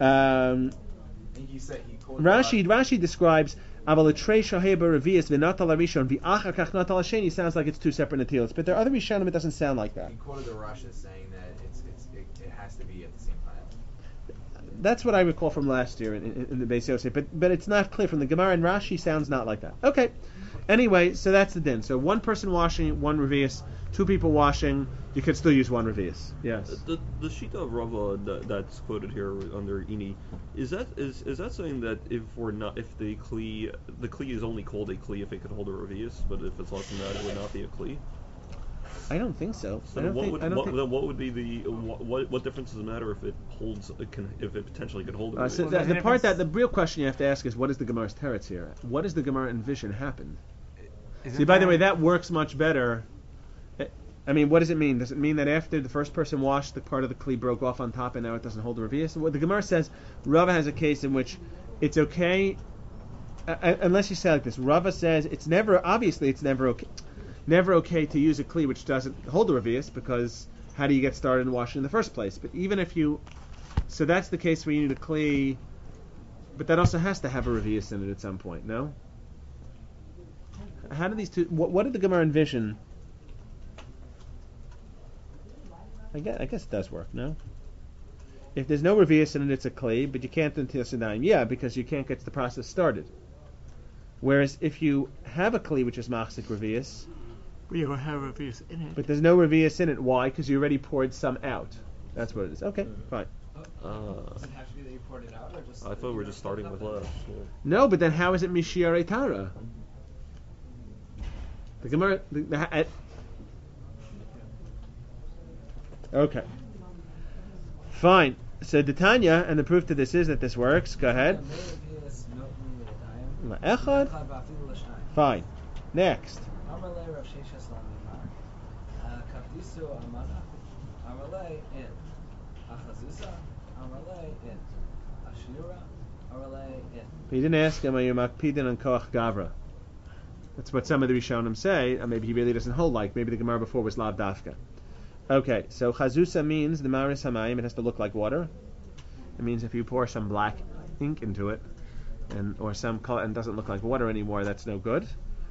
Um, I think he said he quoted Rashi Rashi describes Avalatrei Shaheba Revius V'Natal Arishon V'Achar Kach Natal Hasheni. Sounds like it's two separate natilas, but there are other Rishonim it doesn't sound like that. He quoted the Rosh as saying that it's, it's it, it has to be at the same time. That's what I recall from last year in, in, in the Beis Yosef, but but it's not clear from the Gemara, and Rashi sounds not like that. Okay, anyway, so that's the din. So one person washing, one revius. Two people washing, you could still use one revius. Yes. The the Shita of Rava that, that's quoted here under Ini, is that is is that saying that if we're not if the kli the kli is only called a kli if it could hold a revius, but if it's less than that, it would not be a kli? I don't think so. So I don't what think, would I don't what, think, then what would be the what what difference does it matter if it holds it can if it potentially could hold a Uh, revius? so the, the part that the real question you have to ask is what is the Gemara's teretz here? What does the Gemara envision happened? Isn't See, by the there- way, that works much better. I mean, what does it mean? Does it mean that after the first person washed, the part of the kli broke off on top, and now it doesn't hold the revius? What the Gemara says, Rava has a case in which it's okay, uh, unless you say like this. Rava says it's never, obviously, it's never okay, never okay to use a kli which doesn't hold the revius, because how do you get started in washing in the first place? But even if you, so that's the case where you need a kli, but that also has to have a revius in it at some point. No? How do these two? What, what did the Gemara envision? I guess, I guess it does work, no? If there's no revius in it, it's a kli, but you can't do Netilas Yadayim. Yeah, because you can't get the process started. Whereas if you have a kli which is machzik revius, But you don't have revius in it. but there's no revius in it, why? Because you already poured some out. That's what it is. Okay, fine. Uh, Does it have to be that you poured it out, or just? I thought we were just starting with less. Yeah. No, but then how is it Mishiarei Tara? The Gemara... The, the, uh, okay. Fine. So the Tanya, and the proof to this is that this works. Go ahead. Echad. Fine. Next. He didn't ask him, are you makpidin on koach gavra? That's what some of the Rishonim say, and maybe he really doesn't hold like. Maybe the Gemara before was lav dafka. Okay, so chazusa means the maris hamayim, it has to look like water. It means if you pour some black ink into it, and or some color and doesn't look like water anymore, that's no good.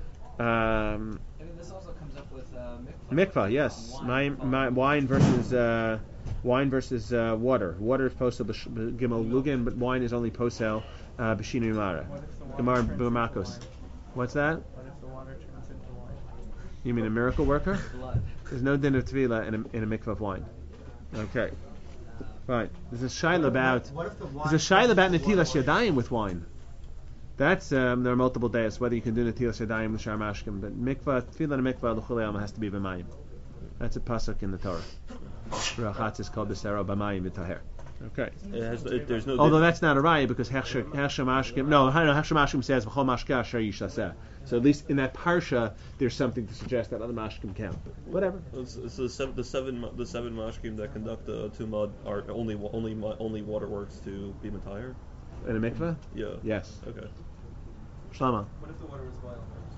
Um, I mean, this also comes up with uh, mikvah. Mikvah, yes. My, my, wine versus uh, wine versus uh, water. Water is posel b'sh- gimel lugin, but wine is only posel uh, b'shinu mara. Gemara b'makos. What's that? What if the water turns into wine? You mean a miracle worker? Blood. There's no din of tevilah in a, in a mikvah of wine. Okay. Right. There's a shaila about. What if the wine There's a shaila about turns netilas water? yadayim with wine. That's um, there are multiple days whether you can do netilas yadayim with shar mashkim, but mikvah tevilah and mikvah l'chulei alma has to be b'mayim. That's a pasuk in the Torah. Rachatz is called b'sero b'mayim v'taher. Okay. It has, it, there's no. Although that's not a raya because Hechsher Hechsher Mashkim. No, Hechsher Mashkim says v'chol mashka asher yishaseh. So at least in that parsha, there's something to suggest that other mashkim count. Whatever. It's, it's the seven, the seven, ma- the seven mashkim that conduct the tumah are only, wa- only, ma- only waterworks to be matayar. In a mikveh? Yeah. Yes. Okay. Shlama. What if the water was boiled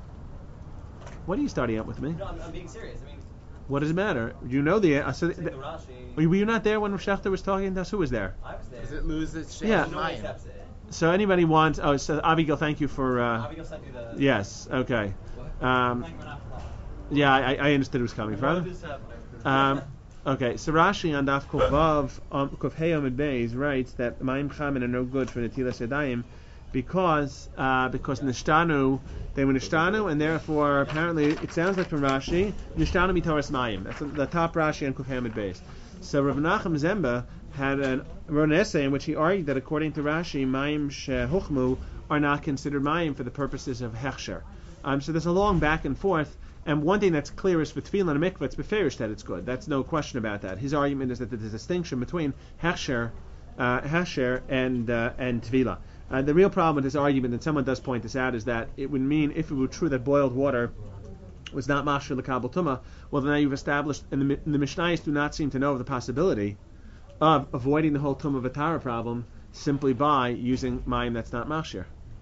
first? What are you starting up with me? No, I'm, I'm being serious. I mean, What does it matter? You know the. Uh, so take the, the Rashi. were you not there when Schechter was talking to us? Who was there? I was there. Does it lose its shape? Yeah. No one accepts it. So anybody wants? Oh, so Abigail, thank you for. Uh, Abigail sent you the. yes. Okay. Um, Thank you for not following. yeah, I, I understood it was coming What from. is happening? Um, okay, so Rashi on Daf Kuf Vav, um, Kuf Hey Amud Beis writes that Mayim Chamin are no good for Netilas Yadayim because uh, because Nishtanu, they were Nishtanu, and therefore apparently it sounds like from Rashi Nishtanu mitoras Mayim. That's the top Rashi on Kuf Hey Amud Beis. So Rav Nachum Zemba had an, wrote an essay in which he argued that according to Rashi, Mayim Shehuchmu are not considered Mayim for the purposes of Hechsher. Um, so there's a long back and forth. And one thing that's clear is for tefillah and mikvah, it's beferish that it's good. That's no question about that. His argument is that there's a distinction between hechsher, uh, hechsher and uh, and tefillah. Uh, the real problem with his argument, and someone does point this out, is that it would mean if it were true that boiled water was not mashur l'kabel tumah, well then now you've established, and the, the Mishnayos do not seem to know of the possibility of avoiding the whole tumah v'tara problem simply by using mayim that's not mashur.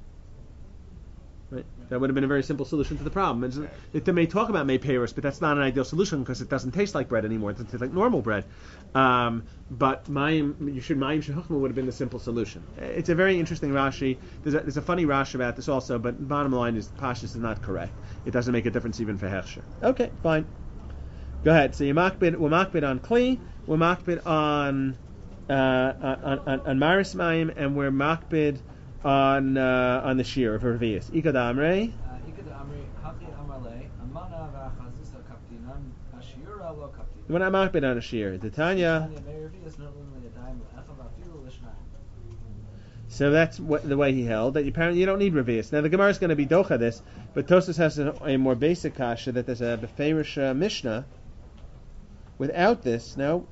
Right? That would have been a very simple solution to the problem. It's, it, they may talk about may payers, but that's not an ideal solution because it doesn't taste like bread anymore. It tastes like normal bread. Um, but mayim, you should mayim shehuchma would have been the simple solution. It's a very interesting Rashi. There's a, there's a funny Rashi about this also, but bottom line is Pashtus is not correct. It doesn't make a difference even for hechsher. Okay, fine. Go ahead. So you makbid, we're makbid on kli, we're makbid on uh, on on, on maris mayim, and we're makbid on uh, on the shear of Revius. Ikad Amrei. Ikad Amrei, Hachi Amarle, Amana v'Achazisa Kaptinan, Ashira lo Kaptinan. We're not makbid on a shear. The Tanya. So that's what, the way he held, that apparently you don't need Revius. Now the Gemara is going to be docha this, but Tosfos has a, a more basic kasha that there's a beferish uh, Mishnah. Without this, no.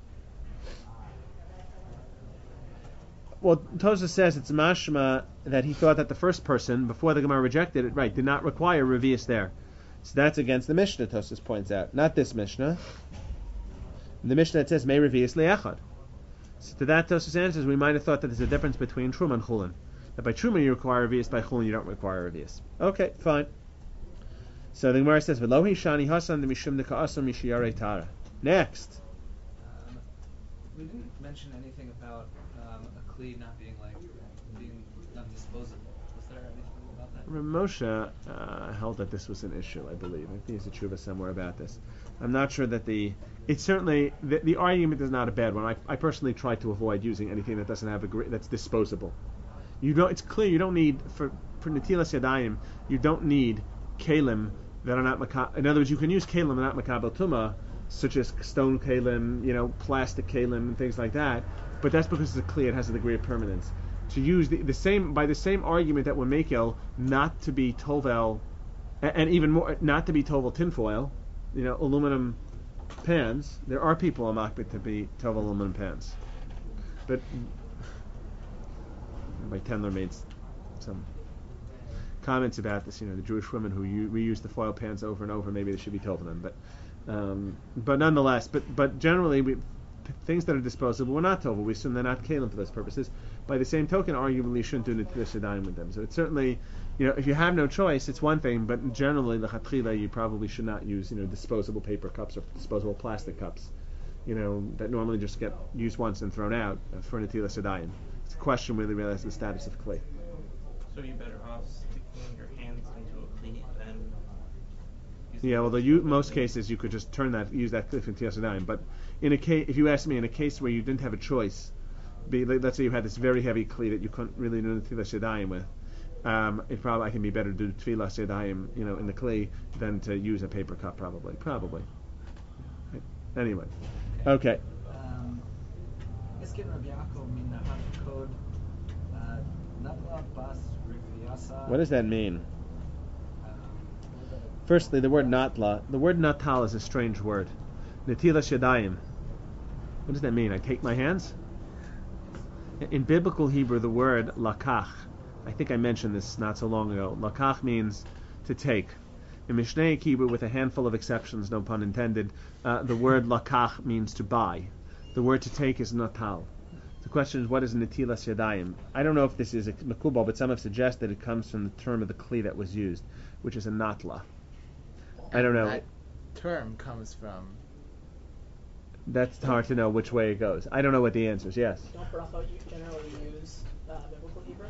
Well, Tosfos says it's mashma that he thought that the first person, before the Gemara rejected it, right, did not require Revius there. So that's against the Mishnah, Tosfos points out. Not this Mishnah. The Mishnah that says, May Revius le'echad. So to that, Tosfos answers, we might have thought that there's a difference between Truma and Chulin. That by Truma you require Revius, by Chulin you don't require Revius. Okay, fine. So the Gemara says, V'lohi shani hasan mishum deka'asam mishiyarei tara. Next. Um, we didn't mention anything about um, a kli not being like being not disposable. Was there anything about that? Moshe uh, held that this was an issue, I believe. I think there's a tshuva somewhere about this. I'm not sure that the... It's certainly... The, the argument is not a bad one. I, I personally try to avoid using anything that doesn't have a... Gr- that's disposable. You don't... It's clear you don't need... For, for Netilas Yadayim, you don't need kalim that are not... Maka- in other words, you can use kalim that are not makabel tumah, such as stone kalim, you know, plastic kalim, and things like that. But that's because it's a kli, it has a degree of permanence. To use the, the same... By the same argument that we're making, not to be tovel... And, and even more... Not to be tovel tinfoil... You know, aluminum pans. There are people on makbid to be tovel aluminum pans, but my Tendler made some comments about this. You know, the Jewish women who u- reuse the foil pans over and over. Maybe they should be tovel them, but um, but nonetheless, but but generally, we, p- things that are disposable, we're not tovel. We assume they're not kalim for those purposes. By the same token, arguably, you shouldn't do netilas yadayim with them. So it's certainly. You know, if you have no choice, it's one thing, but generally, the chatchila, you probably should not use, you know, disposable paper cups or disposable plastic cups, you know, that normally just get used once and thrown out uh, for netilas yadayim. It's a question really, really as the status of clay. So you're better off sticking your hands into a cleat than. using Yeah, well, the the you, most cases you could just turn that, use that cliff in Netilas Yadayim. But in a case, if you ask me, in a case where you didn't have a choice, be, like, let's say you had this very heavy cleat that you couldn't really do Netilas Yadayim with, um, it probably can be better to do Tfilas Yadayim, you know, in the clay than to use a paper cup, probably, probably. Anyway, okay. Um, es gibt Rabbi Yaakov min ha'kod natla bas riviyasa. What does that mean? Firstly, the word natla, the word natal is a strange word. Netilas Yadayim. What does that mean? I take my hands? In biblical Hebrew, the word lakach, I think I mentioned this not so long ago. Lakach means to take. In Mishnaic Hebrew, with a handful of exceptions, no pun intended, uh, the word lakach means to buy. The word to take is natal. The question is, what is netilas yadayim? I don't know if this is a makubal, but some have suggested it comes from the term of the kli that was used, which is a natla. I don't know. That term comes from. That's hard to know which way it goes. I don't know what the answer is. Yes. Don't bracha you generally use uh, biblical Hebrew?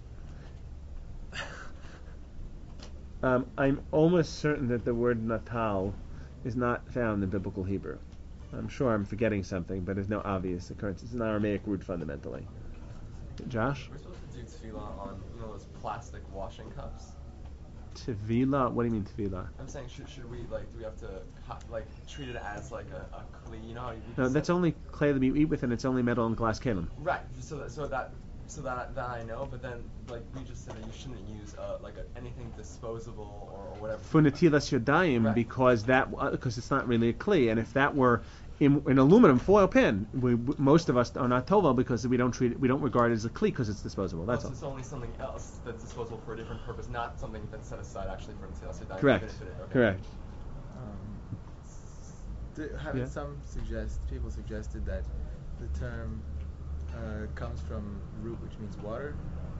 Um, I'm almost certain that the word natal is not found in biblical Hebrew. I'm sure I'm forgetting something, but there's no obvious occurrence. It's an Aramaic root fundamentally. Josh? We're supposed to do tefillah on, you know, those plastic washing cups. Tefillah? What do you mean tefillah? I'm saying, should, should we, like, do we have to, ha- like, treat it as, like, a, a kli, you know how you... No, that's only clay that you eat with, and it's only metal and glass kalim. Right, so that, so that, so that, that I know, but then, like, we just said that you shouldn't use, uh, like, a, anything disposable or, or whatever. For netilas yadayim, Right. because that, because it's not really a kli, and if that were in an aluminum foil pan, we, most of us are not tova because we don't treat it, we don't regard it as a kli because it's disposable. That's Oh, so all. it's only something else that's disposable for a different purpose, not something that's set aside actually for netilas yadayim. Correct. even if it- okay. Correct. Um, d- haven't Yeah. some suggest people suggested that the term uh, comes from root which means water?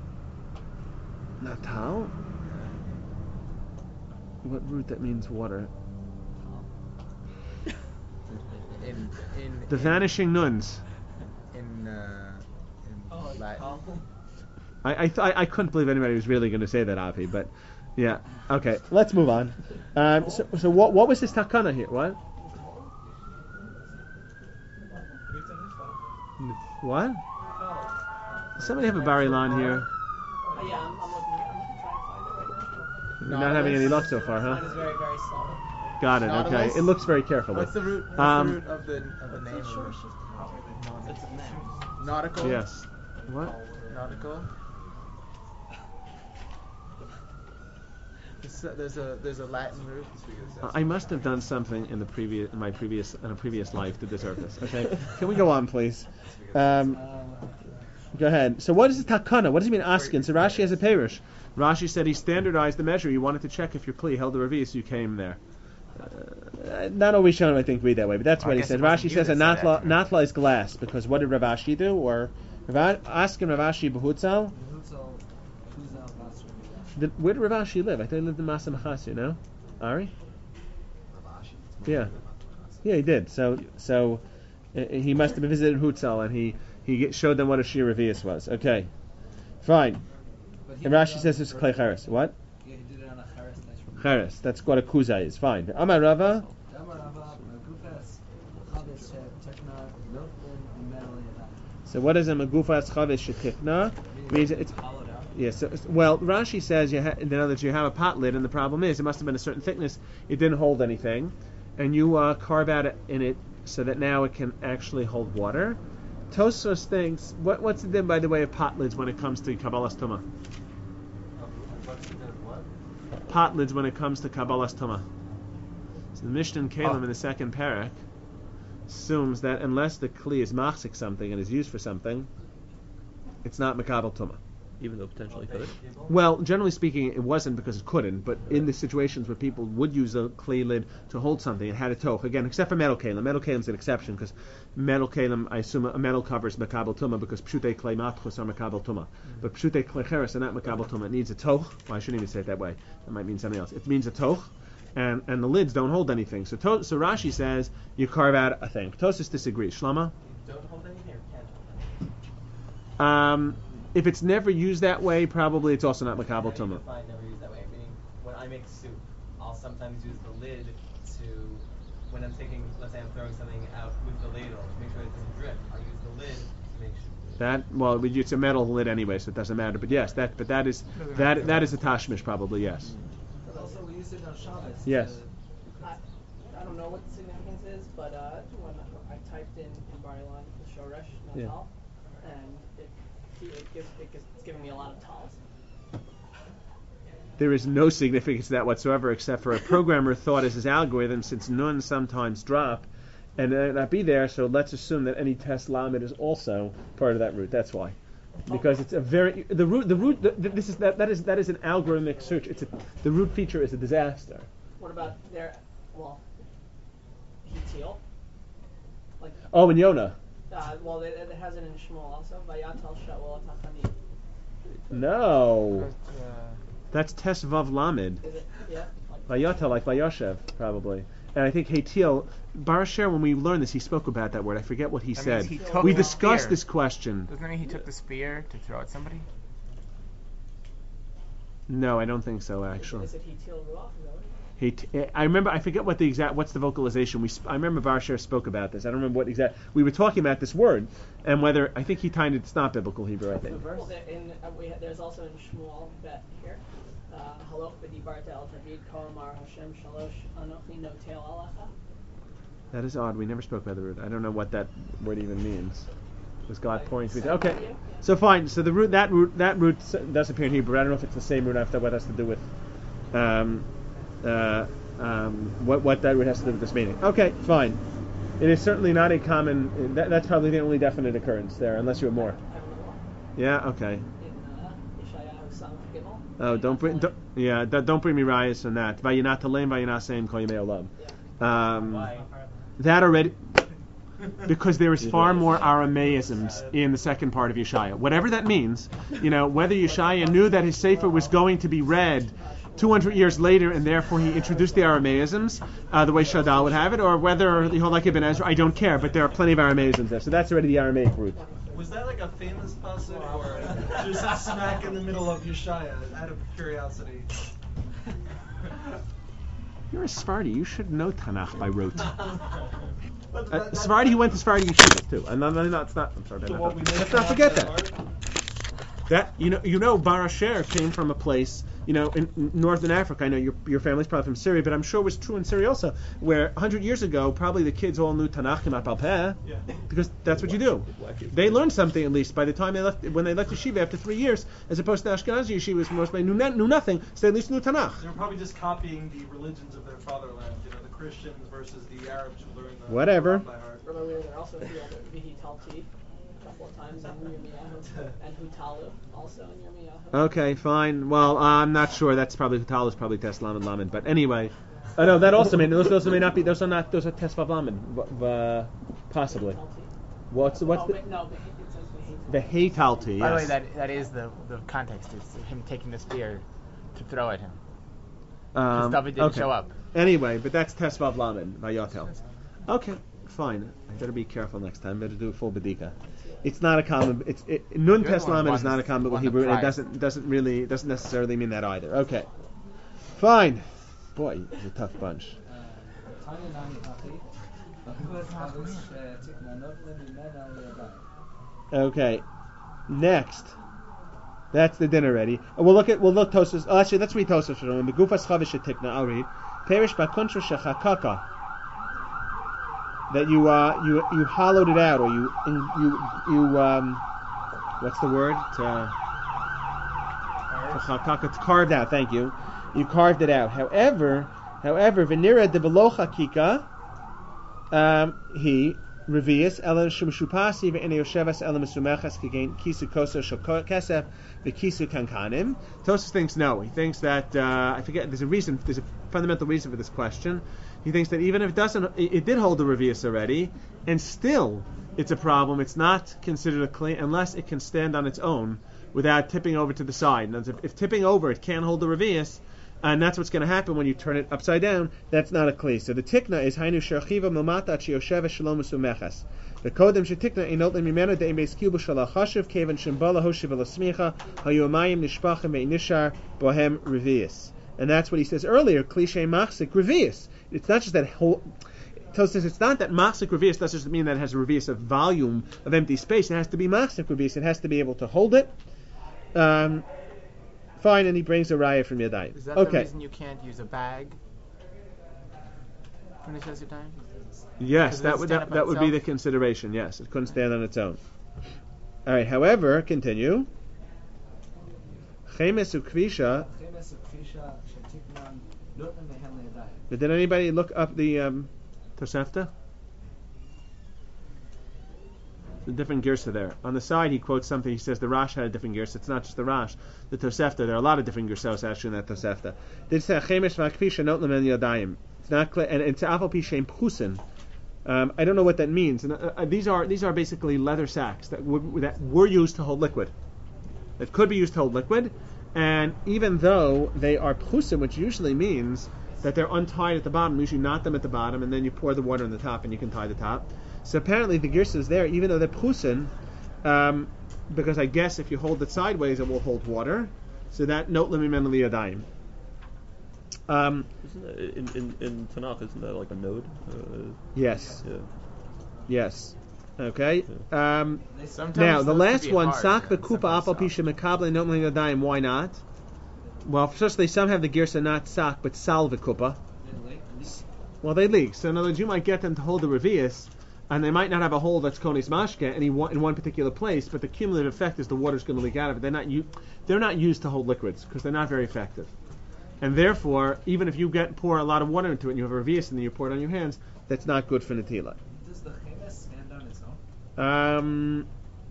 Natal? What root that means water? In in The in, vanishing nuns. in uh, in Oh, Latin. I I, th- I I couldn't believe anybody was really going to say that, Avi, but yeah. Okay, let's move on. Um, so so what what was this takana here? What? What? Somebody have a Barilan here. Oh, yeah, I'm, I'm looking. I'm trying to find it right now. You're not having any luck so far, Mine huh? is very, very slow. Got it. Nautilus? Okay. It looks very carefully. What's the root? What's Um, the root of the of the name? Sure, Of she's it? It's in there. Nautical. Yes. What? Nautical. There's a, there's a there's a Latin root. I must have done something in the previous in my previous in a previous life to deserve this. Okay. Can we go on, please? Um, go ahead. So what is the takana? What does he mean askin? So Rashi has a perush. Rashi said he standardized the measure. He wanted to check if your kli held the revius, you came there. Uh, not always shown, I think, read that way, but that's I what he guess said. it wasn't Rashi says a used as natla, that. natla is glass, because what did Rav Ashi do? Or Rav asking Rav Ashi behutzal? Did, where did Rav Ashi live? I thought he lived in Masa Machasir, no? Ari? Yeah. Yeah, he did. So so uh, he must have visited Hutzal, and he, he get, showed them what a Shir Revius was. Okay. Fine. But he And did Rashi it says on it's the Klei first- Cheres. What? Yeah, he did it on a Cheres nice. Cheres. That's what a Kuza is. Fine. Amar Rava. So what is a Megufas Chavis Shetikna? Means it's Hollowed out. yes. Yeah, so, well, Rashi says you ha- in other words you have a pot lid, and the problem is it must have been a certain thickness. It didn't hold anything, and you uh, carve out it in it so that now it can actually hold water. Tosfos thinks what what's the din, by the way, of pot lids when it comes to Kabbalas Tumah? What's the difference? What? Pot lids when it comes to Kabbalas Tumah. So the Mishnah in Kalim Oh. in the second parak assumes that unless the kli is machzik something and is used for something, it's not Makabal Tumah. Even though potentially could. Well, generally speaking, it wasn't because it couldn't, but in the situations where people would use a clay lid to hold something, it had a toch. Again, except for metal kalim. Metal kalim is an exception because metal kalim, I assume a metal cover is makabel tumah because pshutei clay matchus are makabel tumah. Mm-hmm. But pshutei clay cheres are not makabel tumah. It needs a toch. Well, I shouldn't even say it that way. That might mean something else. It means a toch, and and the lids don't hold anything. So to, so Rashi says you carve out a thing. Tosfos disagrees. Shlama? Don't hold anything or can't hold anything. Um, if it's never used that way, probably it's also not makabel How do you tumah. define never use that way? Meaning, when I make soup, I'll sometimes use the lid to, when I'm taking, let's say I'm throwing something out with the ladle to make sure it doesn't drip. I'll use the lid to make sure. That well, we- it's a metal lid anyway, so it doesn't matter. But yes, that but that is that that is a tashmish probably, yes. But also we use it on Shabbos. Yes. to- I, I don't know what the significance is, but uh, when I typed in in Bar-Ilan the Shoresh Yeah. Natal, and it, it gives it gives, it's giving me a lot of tals. There is no significance to that whatsoever, except for a programmer thought as his algorithm, since nun sometimes drop, and it not be there. So let's assume that any test lamed is also part of that root. That's why, because it's a very the root the root the, the, this is that that is that is an algorithmic search. It's a, the root feature is a disaster. What about their well, Hitil? Like Oh, and Yonah. uh, well, it, it has it in Shmuel also. Vayatal Shaul Tachani. No, that's Tes Vav Lamed. Is it? Yeah. Like, Vayata, like Vayoshev, probably. And I think Hatil, Barasher, when we learned this, he spoke about that word. I forget what he That said. means he took We the discussed spear. this question. Doesn't that mean he took the spear to throw at somebody? No, I don't think so, actually. Is it Hitil Ruach? Is that what it is? He t- I remember, I forget what the exact, what's the vocalization. We, sp- I remember Barasher spoke about this. I don't remember what exact, we were talking about this word, and whether, I think he timed it, it's not biblical Hebrew, I think. Well, there, in, uh, we ha- there's also in Shmuel bet here. uh, Haloch b'dibarta el David kol amar Hashem shalosh anochi notel alacha. That is odd. We never spoke about the root. I don't know what that word even means. Was God pouring to me? Okay, so fine. So the root, that root, that root s- does appear in Hebrew. I don't know if it's the same root after what it has to do with, um, uh, um, what what that root has to do with this meaning. Okay, fine. It is certainly not a common. That, that's probably the only definite occurrence there, unless you have more. Yeah. Okay. In uh, Yeshayahu Samach Gimel. Oh, don't bring. Don't, yeah, d- don't bring me rayas on that. Vayinat talem, vayinat seim kol yemei olam. Um, that already. Because there is far more Aramaisms in the second part of Yeshaya. Whatever that means, you know, whether Yeshaya knew that his Sefer was going to be read two hundred years later and therefore he introduced the Aramaisms, uh, the way Shadal would have it, or whether the whole like Ibn Ezra, I don't care, but there are plenty of Aramaisms there. So that's already the Aramaic root. Was that like a famous pasuk or just smack in the middle of Yeshaya out of curiosity? You're a Sephardi. You should know Tanakh by rote. But Uh, that- that- Sephardi who went to Sephardi yeshivas too. And no, no, no, it's not. I'm sorry. So not- what we make let's not it forget happen that. hard? That you know, you know, Barasher came from a place, you know, in in northern Africa. I know your your family's probably from Syria, but I'm sure it was true in Syria also, where one hundred years ago, probably the kids all knew Tanakh and Al Peh, Yeah. because that's what you do. They learned something at least by the time they left, when they left yeshiva after three years, as opposed to Ashkenazi yeshivas, most they knew no- knew nothing, so they at least knew Tanakh. They were probably just copying the religions of their fatherland, you know, the Christians versus the Arabs who learned the Whatever. Quran by heart. Remember, there also feel that Vihi Talti a couple of times in Yirmiyahu, and Hutalu also in Yirmiyahu. Okay, fine. Well, I'm not sure. That's probably Tal is probably Tes Lamed Lamed, but anyway. Oh no, that also may those also may not be. Those are not. Those are Tes Vav Lamed, v- v- possibly. What's what's oh, the but no, but it says Vihi the Hey Talti? By the way, Yes. that that is the the context. Is him taking the spear to throw at him. Um, David didn't okay. show up. Anyway, but that's Tes Vav Lamed by Yotel. Okay, fine. I better be careful next time. Better do a full bedika. It's not a common. It's it, Nun You're the Tes one who Lamed is not a won common the- biblical won the Hebrew. And it prize. doesn't doesn't really doesn't necessarily mean that either. Okay, fine. Boy, it's a tough bunch. Okay, next. That's the dinner ready. Uh, We'll look at we'll look Tosfos. Oh, actually, let's read Tosfos for a moment. Begufas chavish tikna. I'll read. Perish bakuntra shechakaka. That you uh you you hollowed it out, or you in, you you um what's the word? To, Chakaka, it's carved out. Thank you. You carved it out. However, however, venira de belocha kika. Um, he revius ela shumshupasi ve'ene yoshevas ela mesumechas kigain kisu koso shokot kesef ve'kisu kankanim. Tosfos thinks no. He thinks that uh, I forget. There's a reason. There's a fundamental reason for this question. He thinks that even if it doesn't, it, it did hold the revius already, and still it's a problem. It's not considered a claim unless it can stand on its own without tipping over to the side. And if, if tipping over, it can't hold the revius. and that's what's going to happen when you turn it upside down. That's not a kli. So the tikna is hainu sherchiva milmata chiyoshev shalom usumechas. The kodem shetikna inot lemimenu de'im beiskiu b'shalach hashiv kevan shimbala hoshiv alasmicha hayumayim nishpachim nishar bohem revius. And that's what he says earlier. Cliche machzik revius. It's not just that whole. Says it's not that machzik revius doesn't just mean that it has a revius of volume of empty space. It has to be machzik revius. It has to be able to hold it. Um, fine, and he brings a raya from Yadayim. Is that okay. the reason you can't use a bag when it says your time? Yes, that would that, that would be the consideration. Yes, it couldn't stand on its own. All right. However, continue. Chemes ukvisha. But did anybody look up the um, Tosefta? The different girsa there. On the side, he quotes something. He says the Rash had a different girsa. It's not just the Rash. The Tosefta. There are a lot of different girsos actually in that Tosefta. Did say chemes vakvisha not lemen yadayim. It's not clear, and it's apal pi shem pchusin. Um, I don't know what that means. And, uh, these are these are basically leather sacks that w- that were used to hold liquid. That could be used to hold liquid, and even though they are pchusim, which usually means that they're untied at the bottom, usually knot them at the bottom, and then you pour the water on the top, and you can tie the top. So apparently the girsa is there, even though they're pchusim, um, because I guess if you hold it sideways, it will hold water. So that note lemimen liyadayim. Um, isn't that, in, in in Tanakh, isn't that like a node? Uh, yes. Yeah. Yes. Okay. Yeah. Um, Sometimes now the those last can be one, hard, sak yeah, v'kupa apal pisha mekable note liyadayim. Why not? Well, firstly, some have the girsa not sak but sal v'kupa. Well, they leak. So in other words, you might get them to hold the revius, and they might not have a hole that's konis mashke any one, in one particular place, but the cumulative effect is the water's going to leak out of it. They're not u- they're not used to hold liquids because they're not very effective. And therefore, even if you get pour a lot of water into it and you have a revius and then you pour it on your hands, that's not good for netila. Does the chemes stand on its own? Um,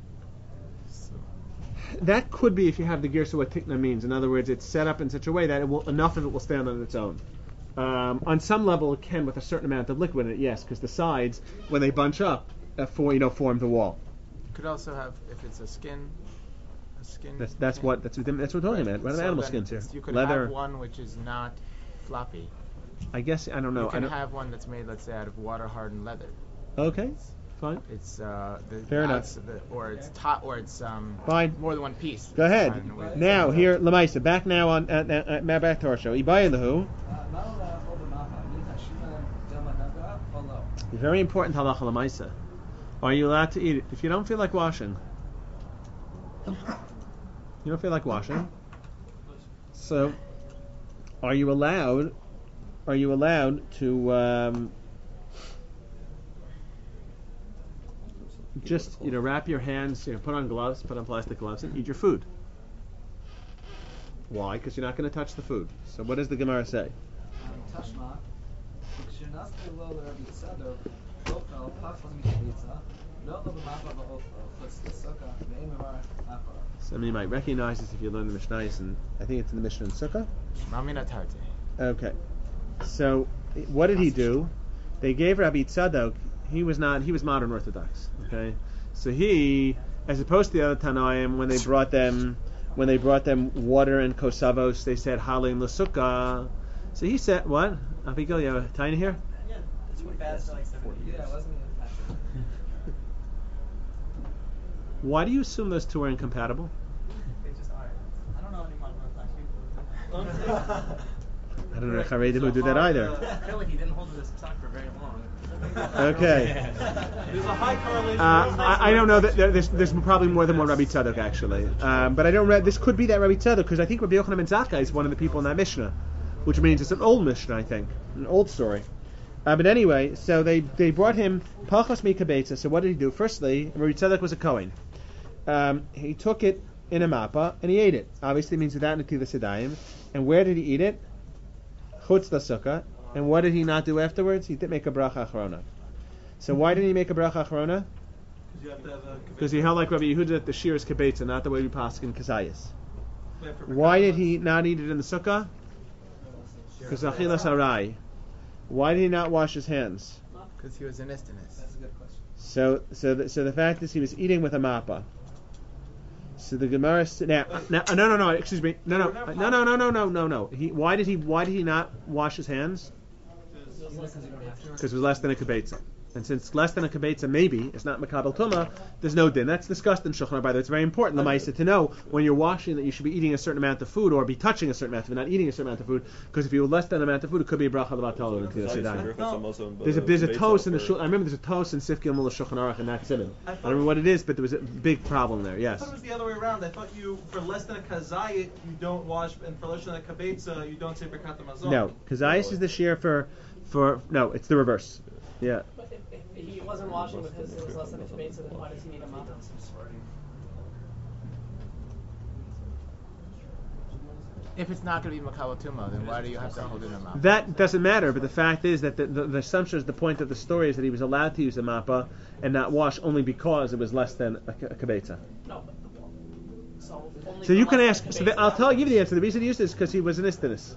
that could be if you have the girsa what tikna means. In other words, it's set up in such a way that it will, enough of it will stand on its own. Um, on some level, it can with a certain amount of liquid in it, yes, because the sides, when they bunch up, uh, for, you know, form the wall. Could also have, if it's a skin, a skin. That's that's what that's what, that's what we're talking about. What are the So animal then skins here? You could Leather. have one which is not floppy. I guess I don't know. You I can don't, have one that's made, let's say, out of water hardened leather. Okay, fine. It's uh, the, Fair enough. outs- the, or it's top, or it's um, Fine. more than one piece. Go ahead. I don't know what it Now is. here, Lamaisa, back now on uh, uh, uh, back to our show. Ibayalahu. Very important halacha Lamaisa. Are you allowed to eat it if you don't feel like washing? You don't feel like washing. So, are you allowed? Are you allowed to um, just you know wrap your hands, you know, put on gloves, put on plastic gloves, and eat your food? Why? Because you're not going to touch the food. So, what does the Gemara say? Tashma, some of you might recognize this if you learn the Mishnayos, and I think it's in the Mishnah in Sukkah. Mamina tarte. Okay, so what did he do? They gave Rabbi Tzadok. He was not. He was modern Orthodox. Okay, so he, as opposed to the other Tanoim, when they brought them, when they brought them water and kosavos, they said Halin l'Sukkah. So he said, what? Abigail, you have a tiny here? Yeah, it's been bad for like seventy years. Yeah, it wasn't even passionate. Why do you assume those two are incompatible? They just are. I don't know any modern Orthodox people. I don't know Charedim who do that either. I feel like he didn't hold this talk for very long. Okay. There's a high correlation. Uh, I, I don't know that there, there's, there's probably more than one Rabbi Tzadok actually, um, but I don't. Re- this could be that Rabbi Tzadok because I think Rabbi Yochanan ben Zakkai is one of the people in that Mishnah, which means it's an old Mishnah, I think, an old story. Uh, but anyway, so they, they brought him Pachos Mikabetza. So what did he do? Firstly, Rabbi Tzadok was a Kohen. Um, he took it in a mappa and he ate it. Obviously, it means without Netilas Yadayim. And where did he eat it? Chutz l'sukkah. And what did he not do afterwards? He didn't make a bracha achrona. So why didn't he make a bracha achrona? Because he held like Rabbi Yehuda that the shear is kibetza, not the way we pass in Kazayas. Why did he not eat it in the sukkah? Because achilas harai. Why did he not wash his hands? Because he was an istinus. That's a good question. So, so, the, so the fact is he was eating with a mappa. So the Gemara s- now, now uh, no no no excuse me no no uh, no no no no no no no he why did he why did he not wash his hands? Because it was less than a kibetza. And since less than a kibetza maybe it's not makabel tuma, there's no din. That's discussed in Shulchan Aruch. By the way, it's very important lemaisa to know when you're washing that you should be eating a certain amount of food or be touching a certain amount of food, not eating a certain amount of food. Because if you were less than an amount of food, it could be a bracha levatol and It's not sure if it's a Muslim, but There's a there's a kibetza toast in the for- shul. I remember there's a toast in Sifki Amul Shulchan Aruch and that's Simon. I I thought- don't remember what it is, but there was a big problem there. I Yes. thought it was the other way around. I thought you, for less than a kazayit, you don't wash, and for less than a kabetza, you don't say Birkat HaMazon. No, Kazayas is the shear for for no, it's the reverse. Yeah. But if, if he wasn't washing because it was less than a kibetza, then why does he need a mop? If it's not going to be makabel tuma, then why do you have to hold it in a mouth? That doesn't matter, but the fact is that the, the, the assumption is the point of the story is that he was allowed to use a mappa and not wash only because it was less than a, a kibetza. No, but so only So you for can less ask. than So the, kibetza, I'll that tell would- you the answer. The reason he used this is because he was an istinus.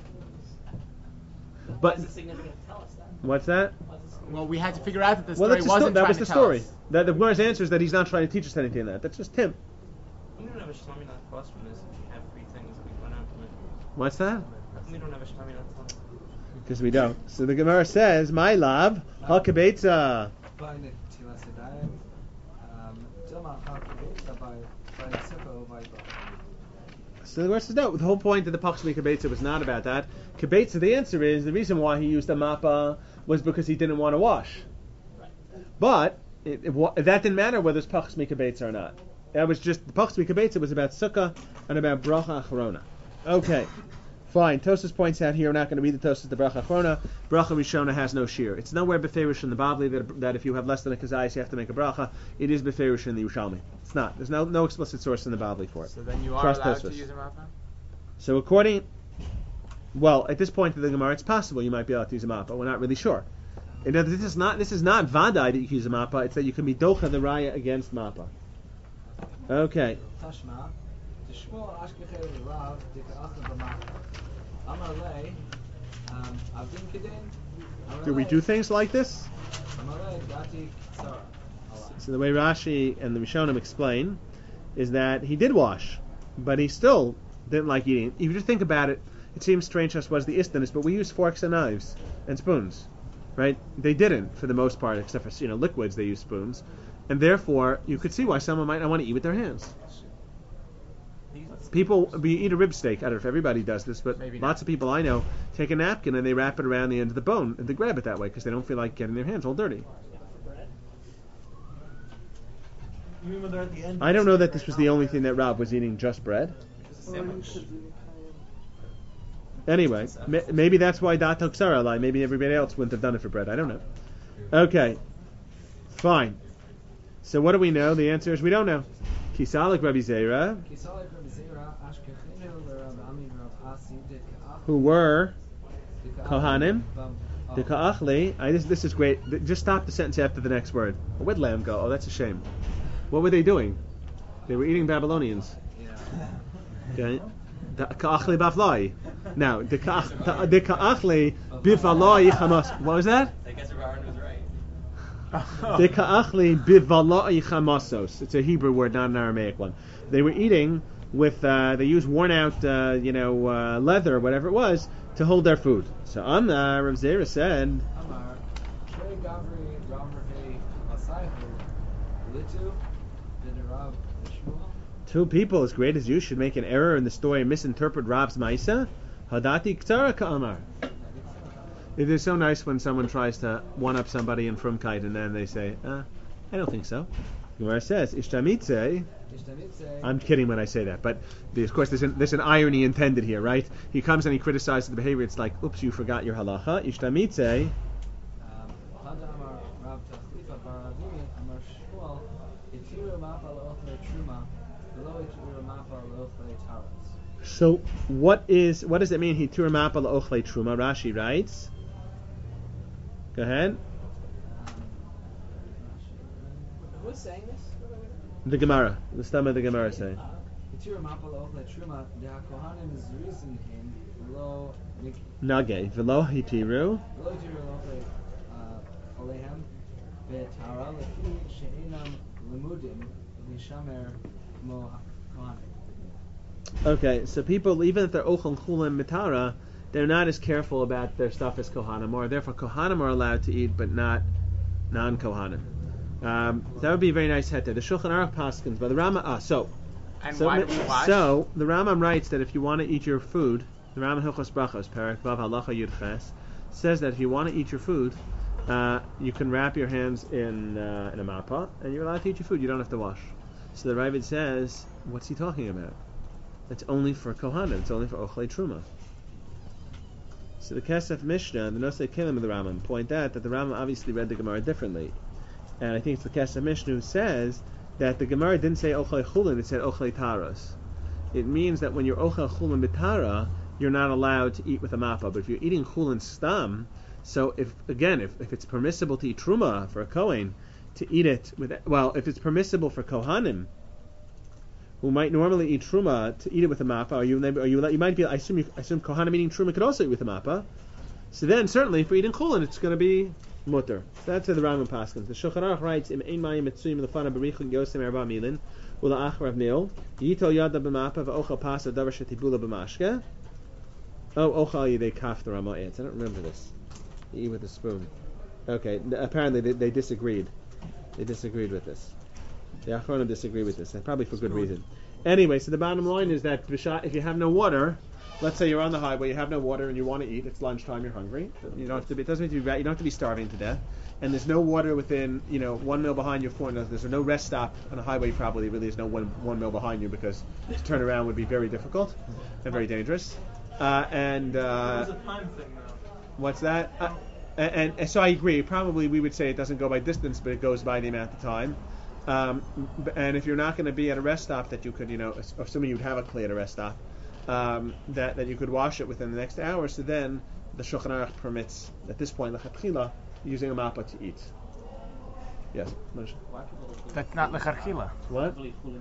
Why But is it significant to tell us that? what's that? Why is it significant? Well, we had to figure out that the Well, story that's the sto- wasn't that trying was to the tell story. us. That the Gemara's answer is that he's not trying to teach us anything in that. That's just him. We don't have a shtamina question is if we have three things that we went out from it. What's that? We don't have a shtamina question. Because we don't. So the Gemara says, "My love, ha kibetza." By Netilas Yadayim, um, Dilma HaKibetza by by Sifo by So the Gemara says, no. The whole point of the Pachshmi kibetza was not about that. Kibetza, the answer is the reason why he used a mappa was because he didn't want to wash. But it, it, wa- that didn't matter whether it's Pachshmi kibetza or not. That was just the Pachshmi kibetza was about sukkah and about bracha achrona. Okay. Fine. Tosas points out here, we're not going to read the Tosas, the Bracha Achrona. Bracha Rishona has no shear. It's nowhere beferish in the Bavli that, that if you have less than a kazayis, you have to make a bracha. It is beferish in the Yerushalmi. It's not. There's no no explicit source in the Bavli for it. So then you are Trust allowed Tosfos. to use a mappa? So according, well, at this point of the Gemara, it's possible you might be allowed to use a mappa. We're not really sure. In other, this is not this is not vadai that you can use a mappa. It's that you can be docha the raya against mappa. Okay. Tashma, the Shmuel Ashkechei Rav Dika'achna B'Machar. Amalei, um, Avdim Kedin. Do we do things like this? Amalei Dati Tzara. So the way Rashi and the Rishonim explain is that he did wash, but he still didn't like eating. If you just think about it, it seems strange to us was the istinus, but we use forks and knives and spoons, right? They didn't for the most part, except for you know liquids. They use spoons, and therefore you could see why someone might not want to eat with their hands. People, we eat a rib steak. I don't know if everybody does this, but Maybe lots not. of people I know take a napkin and they wrap it around the end of the bone and they grab it that way because they don't feel like getting their hands all dirty. You mean when they're at the end? I don't know that this was the only thing that Rob was eating, just bread. Anyway, ma- maybe that's why Dato Ksara lie. Maybe everybody else wouldn't have done it for bread. I don't know. Okay, fine. So what do we know? The answer is we don't know. Kisalik Rabbi Zera, Kisalik Rabbi Zera, Ashkechenu Rav Ami Rav Asi Dika'ach. who were Dika'ach- Kohanim, Bam- oh. the Ka'achli. I, this, this is great. Th- Just stop the sentence after the next word. Where'd lamb go? Oh, that's a shame. What were they doing? They were eating Babylonians. Okay. The Ka'achli Bavlai. Now, the Ka'ach- the- the Ka'achli Bivallai Chamas. What was that? I guess Aaron was right. The Ka'achli Bivallai Chamasos. It's a Hebrew word, not an Aramaic one. They were eating with, uh, they used worn out, uh, you know, uh, leather, whatever it was, to hold their food. So Amar, Rav Zera said, Amar, Trey Gavri Rav Rav Asaihu, Litu, Bidarav Shmuel. two people as great as you should make an error in the story and misinterpret Rab's Maisa? Hadati Ktara Ka'amar. It is so nice when someone tries to one-up somebody in Frumkeit and then they say, uh, I don't think so. Gemara says, Ishtamitze. Ishtamitze. I'm kidding when I say that, but the, of course there's an, there's an irony intended here, right? He comes and he criticizes the behavior. It's like, oops, you forgot your halacha. Ishtamitze. Hada Amar Rav Tachlifa Bar Avimi Amar Shmuel, Itiru Mapa Lo'ochle Truma, V'lo Itiru Mapa Lo'ochle Taras. So what is what does it mean? He turamap al ochle truma. Rashi writes. Go ahead. Who is saying this? The Gemara. The stem of the Gemara saying. Itiru Mapa Lo'ochle Truma, Deha Kohanim Zrizim Him, V'lo Nik- Nage. Velo hitiru. V'lo Itiru Lo'ochle uh, Olehem, Ve'tara Lefi She'enam Lemudim, V'shamer Mo Okay, so people, even if they're ochel chulin mitara, they're not as careful about their stuff as kohanim are. Therefore, kohanim are allowed to eat, but not non-kohanim. Um, that would be a very nice heter. The Shulchan Aruch paskins, but the Rama. Ah, so. And so, why do we wash? So the Rambam writes that if you want to eat your food, the Rambam Hilchos Brachos, Perek Vav Halacha Yud Ches, says that if you want to eat your food, uh, you can wrap your hands in uh, in a mappa, and you're allowed to eat your food. You don't have to wash. So the Ravid says, what's he talking about? It's only for Kohanim. It's only for Ochlei Truma. So the Kesef Mishnah and the Nosei Kelim of the Rambam point out that the Rambam obviously read the Gemara differently, and I think it's the Kesef Mishnah who says that the Gemara didn't say Ochlei Chulin, it said Ochlei Taras. It means that when you're Ochel Chulin B'Tara, you're not allowed to eat with a mappa. But if you're eating Chulin Stam, so if again, if, if it's permissible to eat Truma for a Kohen, to eat it with, well, if it's permissible for Kohanim, who might normally eat Truma, to eat it with a mappa, or you, or you, you might be, I assume, you, I assume Kohanim eating Truma could also eat with a mappa. So then, certainly, if we're eating Chulin, it's going to be mutter. So that's how the Rambam paskins. The Shulchan Aruch writes, "Im ein mayim mitzuyim lefana berichun yosem erba milin ula achar avnil yitol yada b'mapa v'ochel pasa davar shetibula b'mashke." Oh, ochal yidei kaf the Rama adds. I don't remember this. You eat with a spoon. Okay, apparently they, they disagreed. They disagreed with this. The Achronim disagree with this, and probably for good reason. Anyway, so the bottom line is that if you have no water, let's say you're on the highway, you have no water, and you want to eat. It's lunchtime. You're hungry. You don't have to be. It doesn't mean to be. You don't have to be starving to death. And there's no water within, you know, one mile behind you. Four. There's no rest stop on a highway. Probably really is no one one mile behind you because to turn around would be very difficult and very dangerous. Uh, and uh, There's a time thing though. What's that? Uh, and, and so I agree. Probably we would say it doesn't go by distance, but it goes by the amount of time. Um, and if you're not going to be at a rest stop that you could, you know, assuming you'd have a clay at a rest stop, um, that, that you could wash it within the next hour, so then the Shulchan Aruch permits, at this point, lechatchila, using a mappa to eat. Yes? That's not lechatchila. What?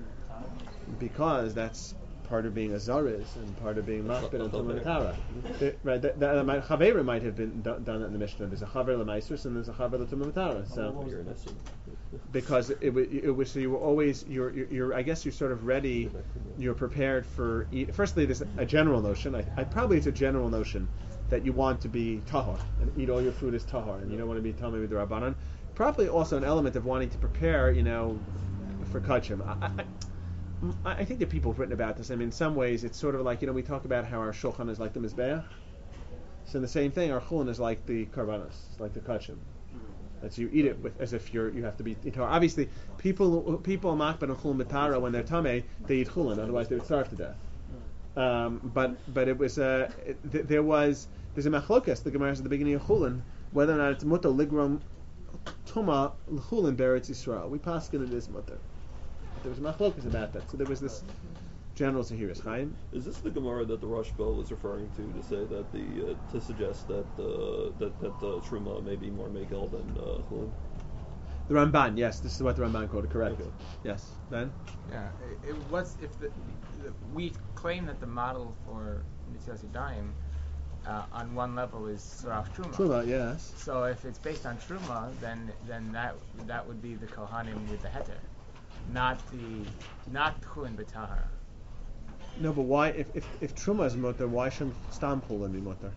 Because that's part of being a zaris and part of being machbir and tumah tara. Right? That, that, that chaveira might have been done, done in the Mishnah. There's a chaver l'maisrus and there's a chaver l'tumah tara. So because it, it, it was, so you were always, you're, you're, you're, I guess you're sort of ready, you're prepared for. Eat. Firstly, there's a general notion. I, I probably it's a general notion that you want to be tahor and eat all your food as tahor, and you don't want to be tamei with the rabbanan. Probably also an element of wanting to prepare, you know, for kachim. I, I, I think that people have written about this. I mean, in some ways, it's sort of like, you know, we talk about how our shulchan is like the mizbeach. So the same thing, our chulin is like the karbanos, like the kachim. That you eat it with as if you're you have to be. You know, obviously, people people makbet and chulin b'tara when they're tamei, they eat chulin, otherwise they would starve to death. Um, but but it was uh, it, th- there was there's a machlokas the Gemara at the beginning of chulin whether or not it's mutter ligrom tuma l'chulin beretz Yisrael. We paskin it is mutter. There was machlokas about that. So there was this general Zahiris Chaim. Is this the Gemara that the Rosh Bell was referring to to say that the uh, to suggest that uh, that that uh, Truma may be more Megel than uh, Chulin? The Ramban, yes, this is what the Ramban quoted. Correct. Okay. Yes. Then. Yeah, it, it was if the, the we claim that the model for Netilas Yadayim uh, on one level is Sarach Truma. Truma, yes. So if it's based on Truma, then then that that would be the Kohanim with the heter. Not the, not chulin b'tahara. No, but why? If if, if truma is mutter, why shouldn't stam chulin be mutter?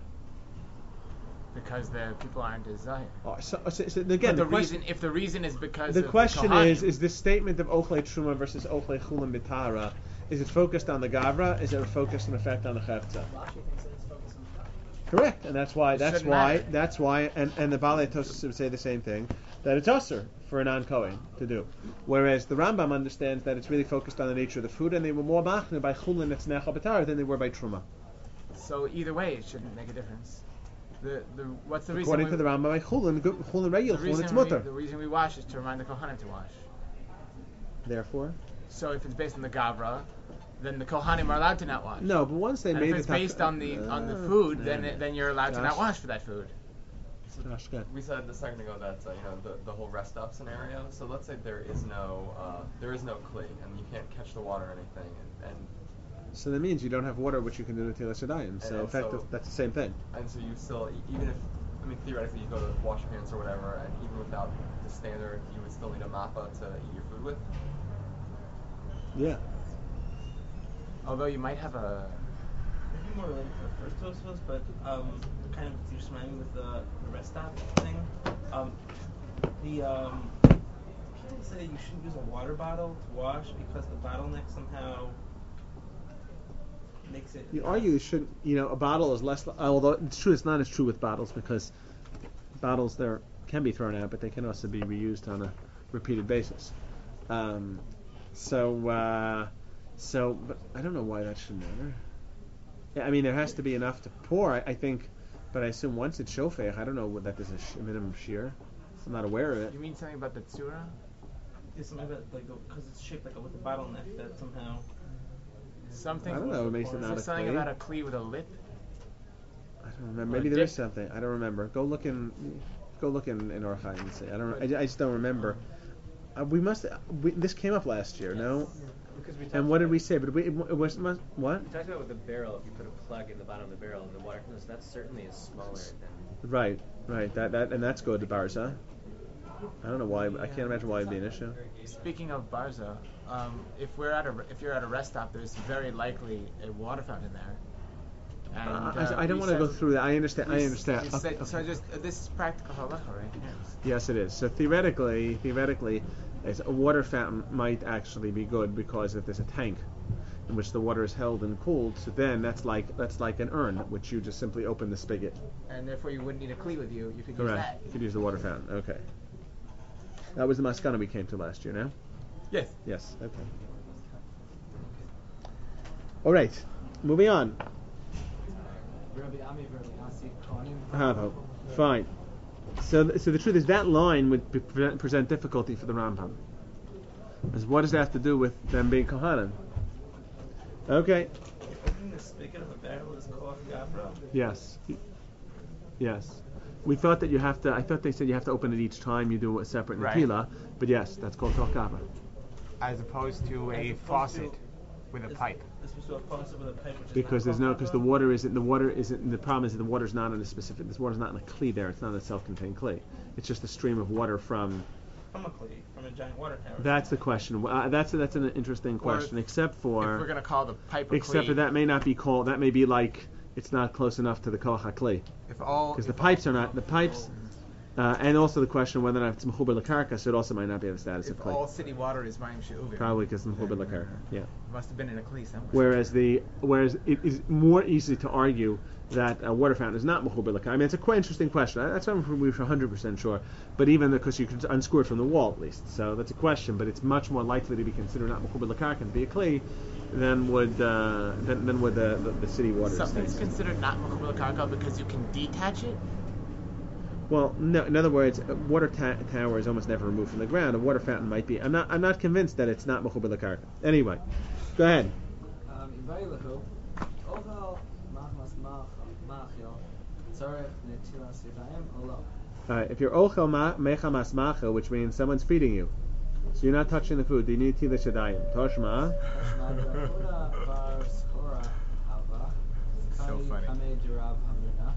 Because the people aren't as zahir. Oh, so, so, so again, but the, the reason, question, if the reason is because the of question the is, is this statement of ochlei truma versus ochlei chulin b'tahara, is it focused on the gavra? Is it focused on effect on the chefza? Correct, and that's why. That's why. Matter. That's why. And and the Balei Tosfos would say the same thing, that it's usher for a non-Kohen to do. Whereas the Rambam understands that it's really focused on the nature of the food, and they were more machne by chulin that's necha b'tahara than they were by truma. So either way, it shouldn't make a difference. The the what's the reason? According to the Rambam, by chulin, chulin regular chulin, it's mutter. The reason we wash is to remind the Kohanim to wash. Therefore. So if it's based on the gavra, then the Kohanim are allowed to not wash. No, but once they and made if it's the based on the uh, on the food, then it, then you're allowed Josh. to not wash for that food. Josh, we said a second ago that uh, you know the, the whole rest stop scenario. So let's say there is no uh, there is no kli and you can't catch the water or anything, and, and so that means you don't have water which you can do with Netilas Yadayim. So in fact, so, that's the same thing. And so you still, even if I mean theoretically you go to wash your hands or whatever, and even without the standard, you would still need a mappa to eat your food with. Yeah. Although you might have a. Maybe more related to the first Tosfos, but um, kind of you just remind me with the, the rest stop thing. Um, the um, people say you shouldn't use a water bottle to wash because the bottleneck somehow makes it. You argue you shouldn't. You know, a bottle is less. Although it's true, it's not as true with bottles because bottles there can be thrown out, but they can also be reused on a repeated basis. Um, so, uh, so, but I don't know why that should matter. Yeah, I mean, there has to be enough to pour, I, I think, but I assume once it's shofech, I don't know what that is a sh- minimum shear. I'm not aware of it. You mean something about the tzura? Yeah, something about like because it's shaped like a, with a bottleneck that somehow. Something. I don't know. It makes it not a something kli. about a kli with a lip. I don't remember. Or Maybe a there dip. is something. I don't remember. Go look in. Go look in in Or Chaim and see. I don't. I, I just don't remember. Uh, we must. We, this came up last year, no? Because we talked And what did about- we say? But we, it, it was must, what? We talked about with the barrel. If you put a plug in the bottom of the barrel and the water comes, that certainly is smaller than. Right, right. That that and that's good to Barza. I don't know why. I can't imagine why it'd be an issue. Speaking of Barza, um, if we're at a if you're at a rest stop, there's very likely a water fountain there. And, Uh, uh, I, I don't we want to go said- through that. I understand. we I s- understand. we Okay, said- okay. So just uh, this is practical halacha, right? Yes. Yes, it is. So theoretically, theoretically, as a water fountain might actually be good because if there's a tank in which the water is held and cooled, so then that's like that's like an urn, which you just simply open the spigot. And therefore you wouldn't need a kli with you. You could use Correct. that. You could use the water fountain. Okay. That was the maskana we came to last year. No. Yes. Yes. Okay. All right. Moving on. Rabbi Ami, Rabbi Asi, Kohanim. Havo. Fine. So, th- so the truth is that line would be pre- present difficulty for the Rambam. As what does that have to do with them being Kohanim? Okay. Opening the spigot of a barrel is called gavra. Yes. Yes. We thought that you have to. I thought they said you have to open it each time you do a separate Right. natila. But yes, that's called Tokava. As opposed to As a opposed faucet to- with a As- pipe. As opposed to a faucet with a pipe, which is Because not there's no, called because the gavra. water isn't. The water isn't. The problem is that the water's not in a specific. This water's not in a kli there. It's not a self-contained kli. It's just a stream of water from. From a clay, from a giant water tower. That's the question. Uh, that's that's an interesting question. Except for. If we're gonna call the pipe a Except kli, for that may not be called. That may be like it's not close enough to the koach hakli. If all Because the if pipes are not the pipes, uh, and also the question whether or not it's mechuber lakarka, so it also might not be of the status If of all kli. city water is mayim she'uvim, Probably because it's mechuber lakarka. Yeah. it must have been in a kli somewhere. Whereas the whereas it is more easy to argue that a water fountain is not mechuber lakarka. I mean, it's a quite interesting question. I- That's not we're one hundred percent sure, but even because you can unscrew it from the wall at least, so that's a question. But it's much more likely to be considered not mechuber lakarka and be a kli than would uh, than, than would the, the, the city water. Something's estates. considered not mechuber l'karka because you can detach it. Well, no. In other words, a water ta- tower is almost never removed from the ground. A water fountain might be. I'm not. I'm not convinced that it's not mechuber lakarka. Anyway, go ahead. Um, Invaylahu, Ochal Machmas Machil, Tzarech Netilas Yadayim, Olo. All right. If you're ochel ma- mecha masmacha, which means someone's feeding you, so you're not touching the food. Do you need tila shadayim? Toshma. Tashma Rahuda Bar Skora Hava, So Kali funny. Kame Dirav Hamrina,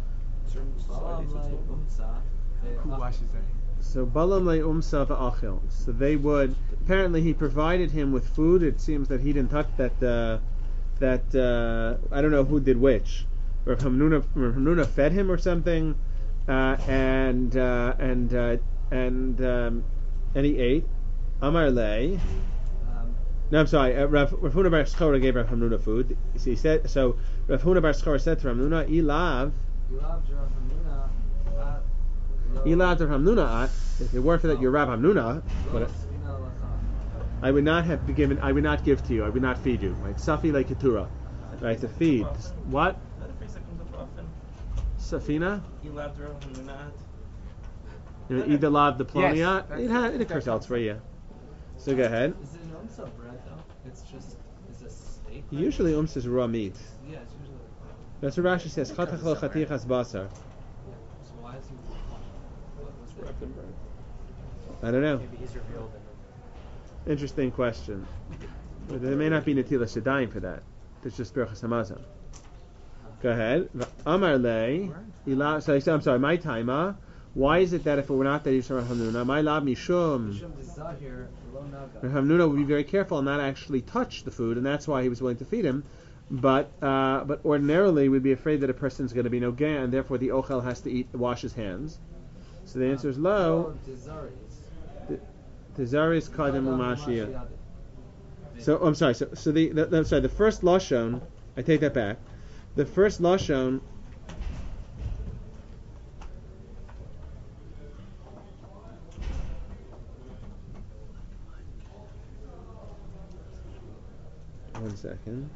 Balam Lai Umsa, Who washes it? So balam le umsa va'achil. So they would. Apparently, he provided him with food. It seems that he didn't touch that. Uh, that uh, I don't know who did which. Rav Hamnuna, Rav Hamnuna fed him or something, uh, and uh, and uh, and um, and he ate. Amar le. Um, No, I'm sorry. Uh, Rav, Rav Huna bar Schora gave Rav Hamnuna food. So he said. So Rav Huna bar Schora said to Rav Hamnuna, "Ilav, Yulav Dirav Hamrina, At, Lo- ilav Rav Hamnuna at. If it weren't for that, you're Rav Hamnuna. Lo But Svina Lacha. I would not have given. I would not give to you. I would not feed you. Right? Safi like ketura. Right? To feed. What? Is that a phrase that comes up often? Safina. Elab Dirav Hamunat. You know, either lav the Yes, planiat. that's- It, ha- it occurs elsewhere. Yeah. So go ahead. Is it an umsa bread though? It's just, is a steak? Usually umsa is raw meat. Yeah, it's usually. That's what Rashi says. Chatach lo chatichas basar. So why is he? What was it? I don't know. Maybe he's revealed in Interesting question. But there may not be netila shadayim for that. There's just berachas hamazon. Go ahead. Amar le. ila- So I said, I'm sorry. My timer. Why is it that if it were not that Yishar Rav Hamnuna, my lab mishum, Mishum Zahir Lo Naga. Rav Hamnuna would be very careful and not actually touch the food, and that's why he was willing to feed him. But uh, but ordinarily we'd be afraid that a person's going to be nogeh, and therefore the ochel has to eat wash his hands. So the answer is lo. Tezaris kadem umashiyah. So I'm sorry. So so the, the I'm sorry. The first lashon, I take that back. The first lashon. One second.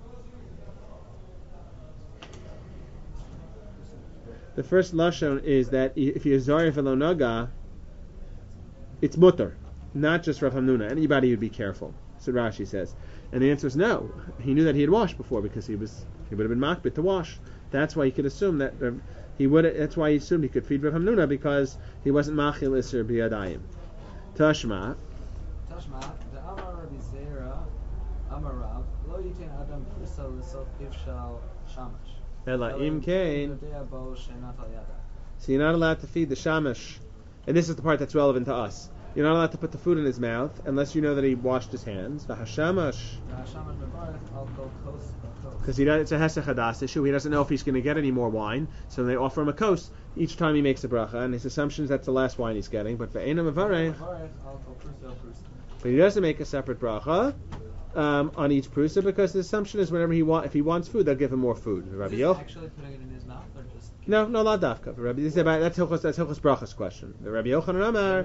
The first lashon is that if you're zari v'lo naga, it's mutter, not just Rav Hamnuna. Anybody would be careful. So Rashi says, and the answer is no. He knew that he had washed before because he was he would have been makbid to wash. That's why he could assume that uh, he would. That's why he assumed he could feed Rav Hamnuna because he wasn't machil iser biyadayim. Tashma. Tashma. The Amar Rabbi Zera, Amar Rav, lo yitin adam prusa l'sof ifshal shamash. Ela im kain. So you're not allowed to feed the shamash, and this is the part that's relevant to us. You're not allowed to put the food in his mouth unless you know that he washed his hands. The hashamash, because he does, it's a hesech hadas issue. He doesn't know if he's going to get any more wine, so they offer him a kos each time he makes a bracha, and his assumption is that's the last wine he's getting. But ve'ena mevarech, but he doesn't make a separate bracha. Um, on each prusa, because the assumption is whenever he want, if he wants food, they'll give him more food. Rabbi Yoch, actually putting it in his mouth, or just no, no, not dafka. Rabbi, this is about that's Hilchos, that's Hilchos Brachas question. The Rabbi Yochanan Amar,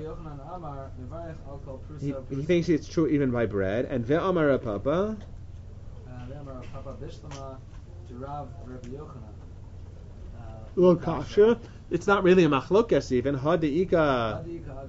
he, he thinks it's true even by bread. And ve'amar Papa, Lo kasha. It's not really a machlokes even. Hadeika.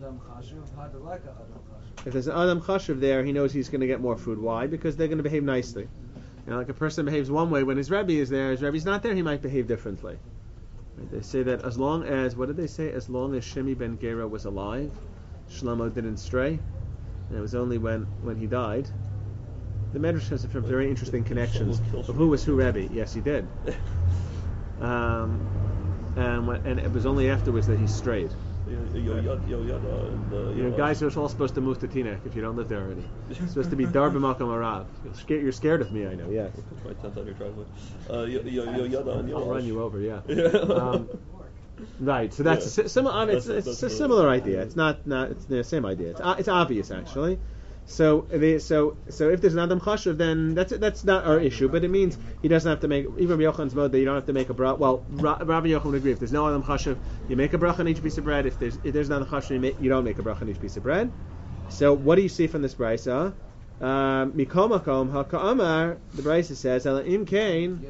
If there's an Adam Chashuv there, he knows he's going to get more food. Why? Because they're going to behave nicely. You know, like a person behaves one way when his Rebbe is there, his Rebbe's not there, he might behave differently. Right? They say that as long as, what did they say? As long as Shemi ben Gera was alive, Shlomo didn't stray. And it was only when, when he died. The Medrash has some very interesting connections of who was who Rebbe. Yes, he did. Um, and, when, and it was only afterwards that he strayed. You know, guys are all supposed to move to Teaneck if you don't live there already. It's supposed to be Dar b'Makom Arav. You're scared, you're scared of me, I know, yeah. Put my tent on your driveway. Uh, yo, yo, yo, I'll run you over, yeah. yeah. Um, right, so that's yeah. a, similar, it's, it's, it's a similar idea. It's not, not it's the same idea. It's, uh, it's obvious, actually. So, they, so, so if there's an Adam Chashuv, then that's that's not our issue. But it means he doesn't have to make. Even Rabbi Yochanan's mode that you don't have to make a bracha. Well, Ra- Rabbi Yochanan would agree. If there's no Adam Chashuv, you make a bracha on each piece of bread. If there's if there's not a Chashuv, you, make, you don't make a bracha on each piece of bread. So, what do you see from this brisa? Mikom makom haka'amar. The brisa says, "Ela im kain."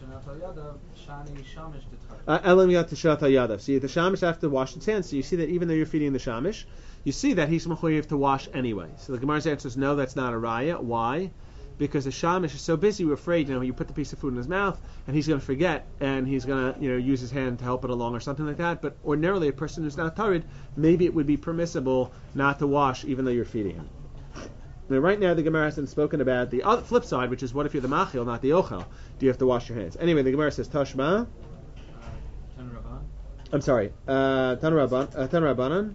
Elam yatashat hayadav. See, the shamish have to wash its hands. So you see that even though you're feeding the shamish, you see that he's mechuyev to wash anyway. So the Gemara's answer is no, that's not a raya. Why? Because the shamish is so busy, we're afraid, you know, you put the piece of food in his mouth, and he's going to forget, and he's going to, you know, use his hand to help it along or something like that. But ordinarily, a person who's not tarid, maybe it would be permissible not to wash, even though you're feeding him. Now, right now, the Gemara hasn't spoken about the other flip side, which is what if you're the machil, not the ochel? Do you have to wash your hands? Anyway, the Gemara says Tashma. I'm sorry, uh, Tan Rabban, uh, Tan Rabbanan.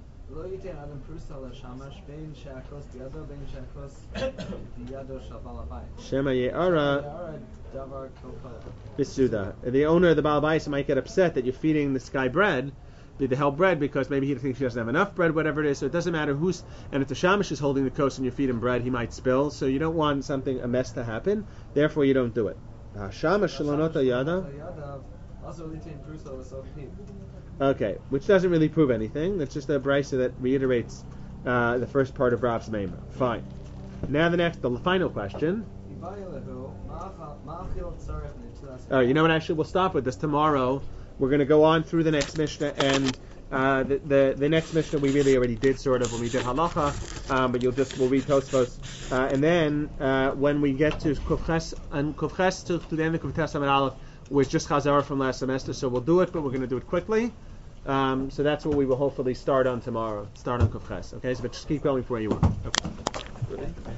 Shema Ye'ara Bisuda. The owner of the Baal Bais might get upset that you're feeding this guy bread, the help bread, because maybe he thinks he doesn't have enough bread, whatever it is. So it doesn't matter who's, and if the shamash is holding the kos and you feed him bread, he might spill. So you don't want something, a mess to happen. Therefore, you don't do it. Shamash shalonota yada. Okay, which doesn't really prove anything. That's just a brisa that reiterates uh, the first part of Rav's Meimer. Fine. Now the next, the final question. All right, you know what? Actually, we'll stop with this tomorrow. We're going to go on through the next Mishnah, and uh, the, the the next Mishnah we really already did sort of when we did halacha, um, but you'll just we'll read Tosfos, uh, and then uh, when we get to Kufches and Kufches to, to the end of Kufches Amid Aleph, was just Chazar from last semester, so we'll do it, but we're going to do it quickly. Um, so that's what we will hopefully start on tomorrow. Start on Kufches. Okay, so but just keep going for where you want. Okay.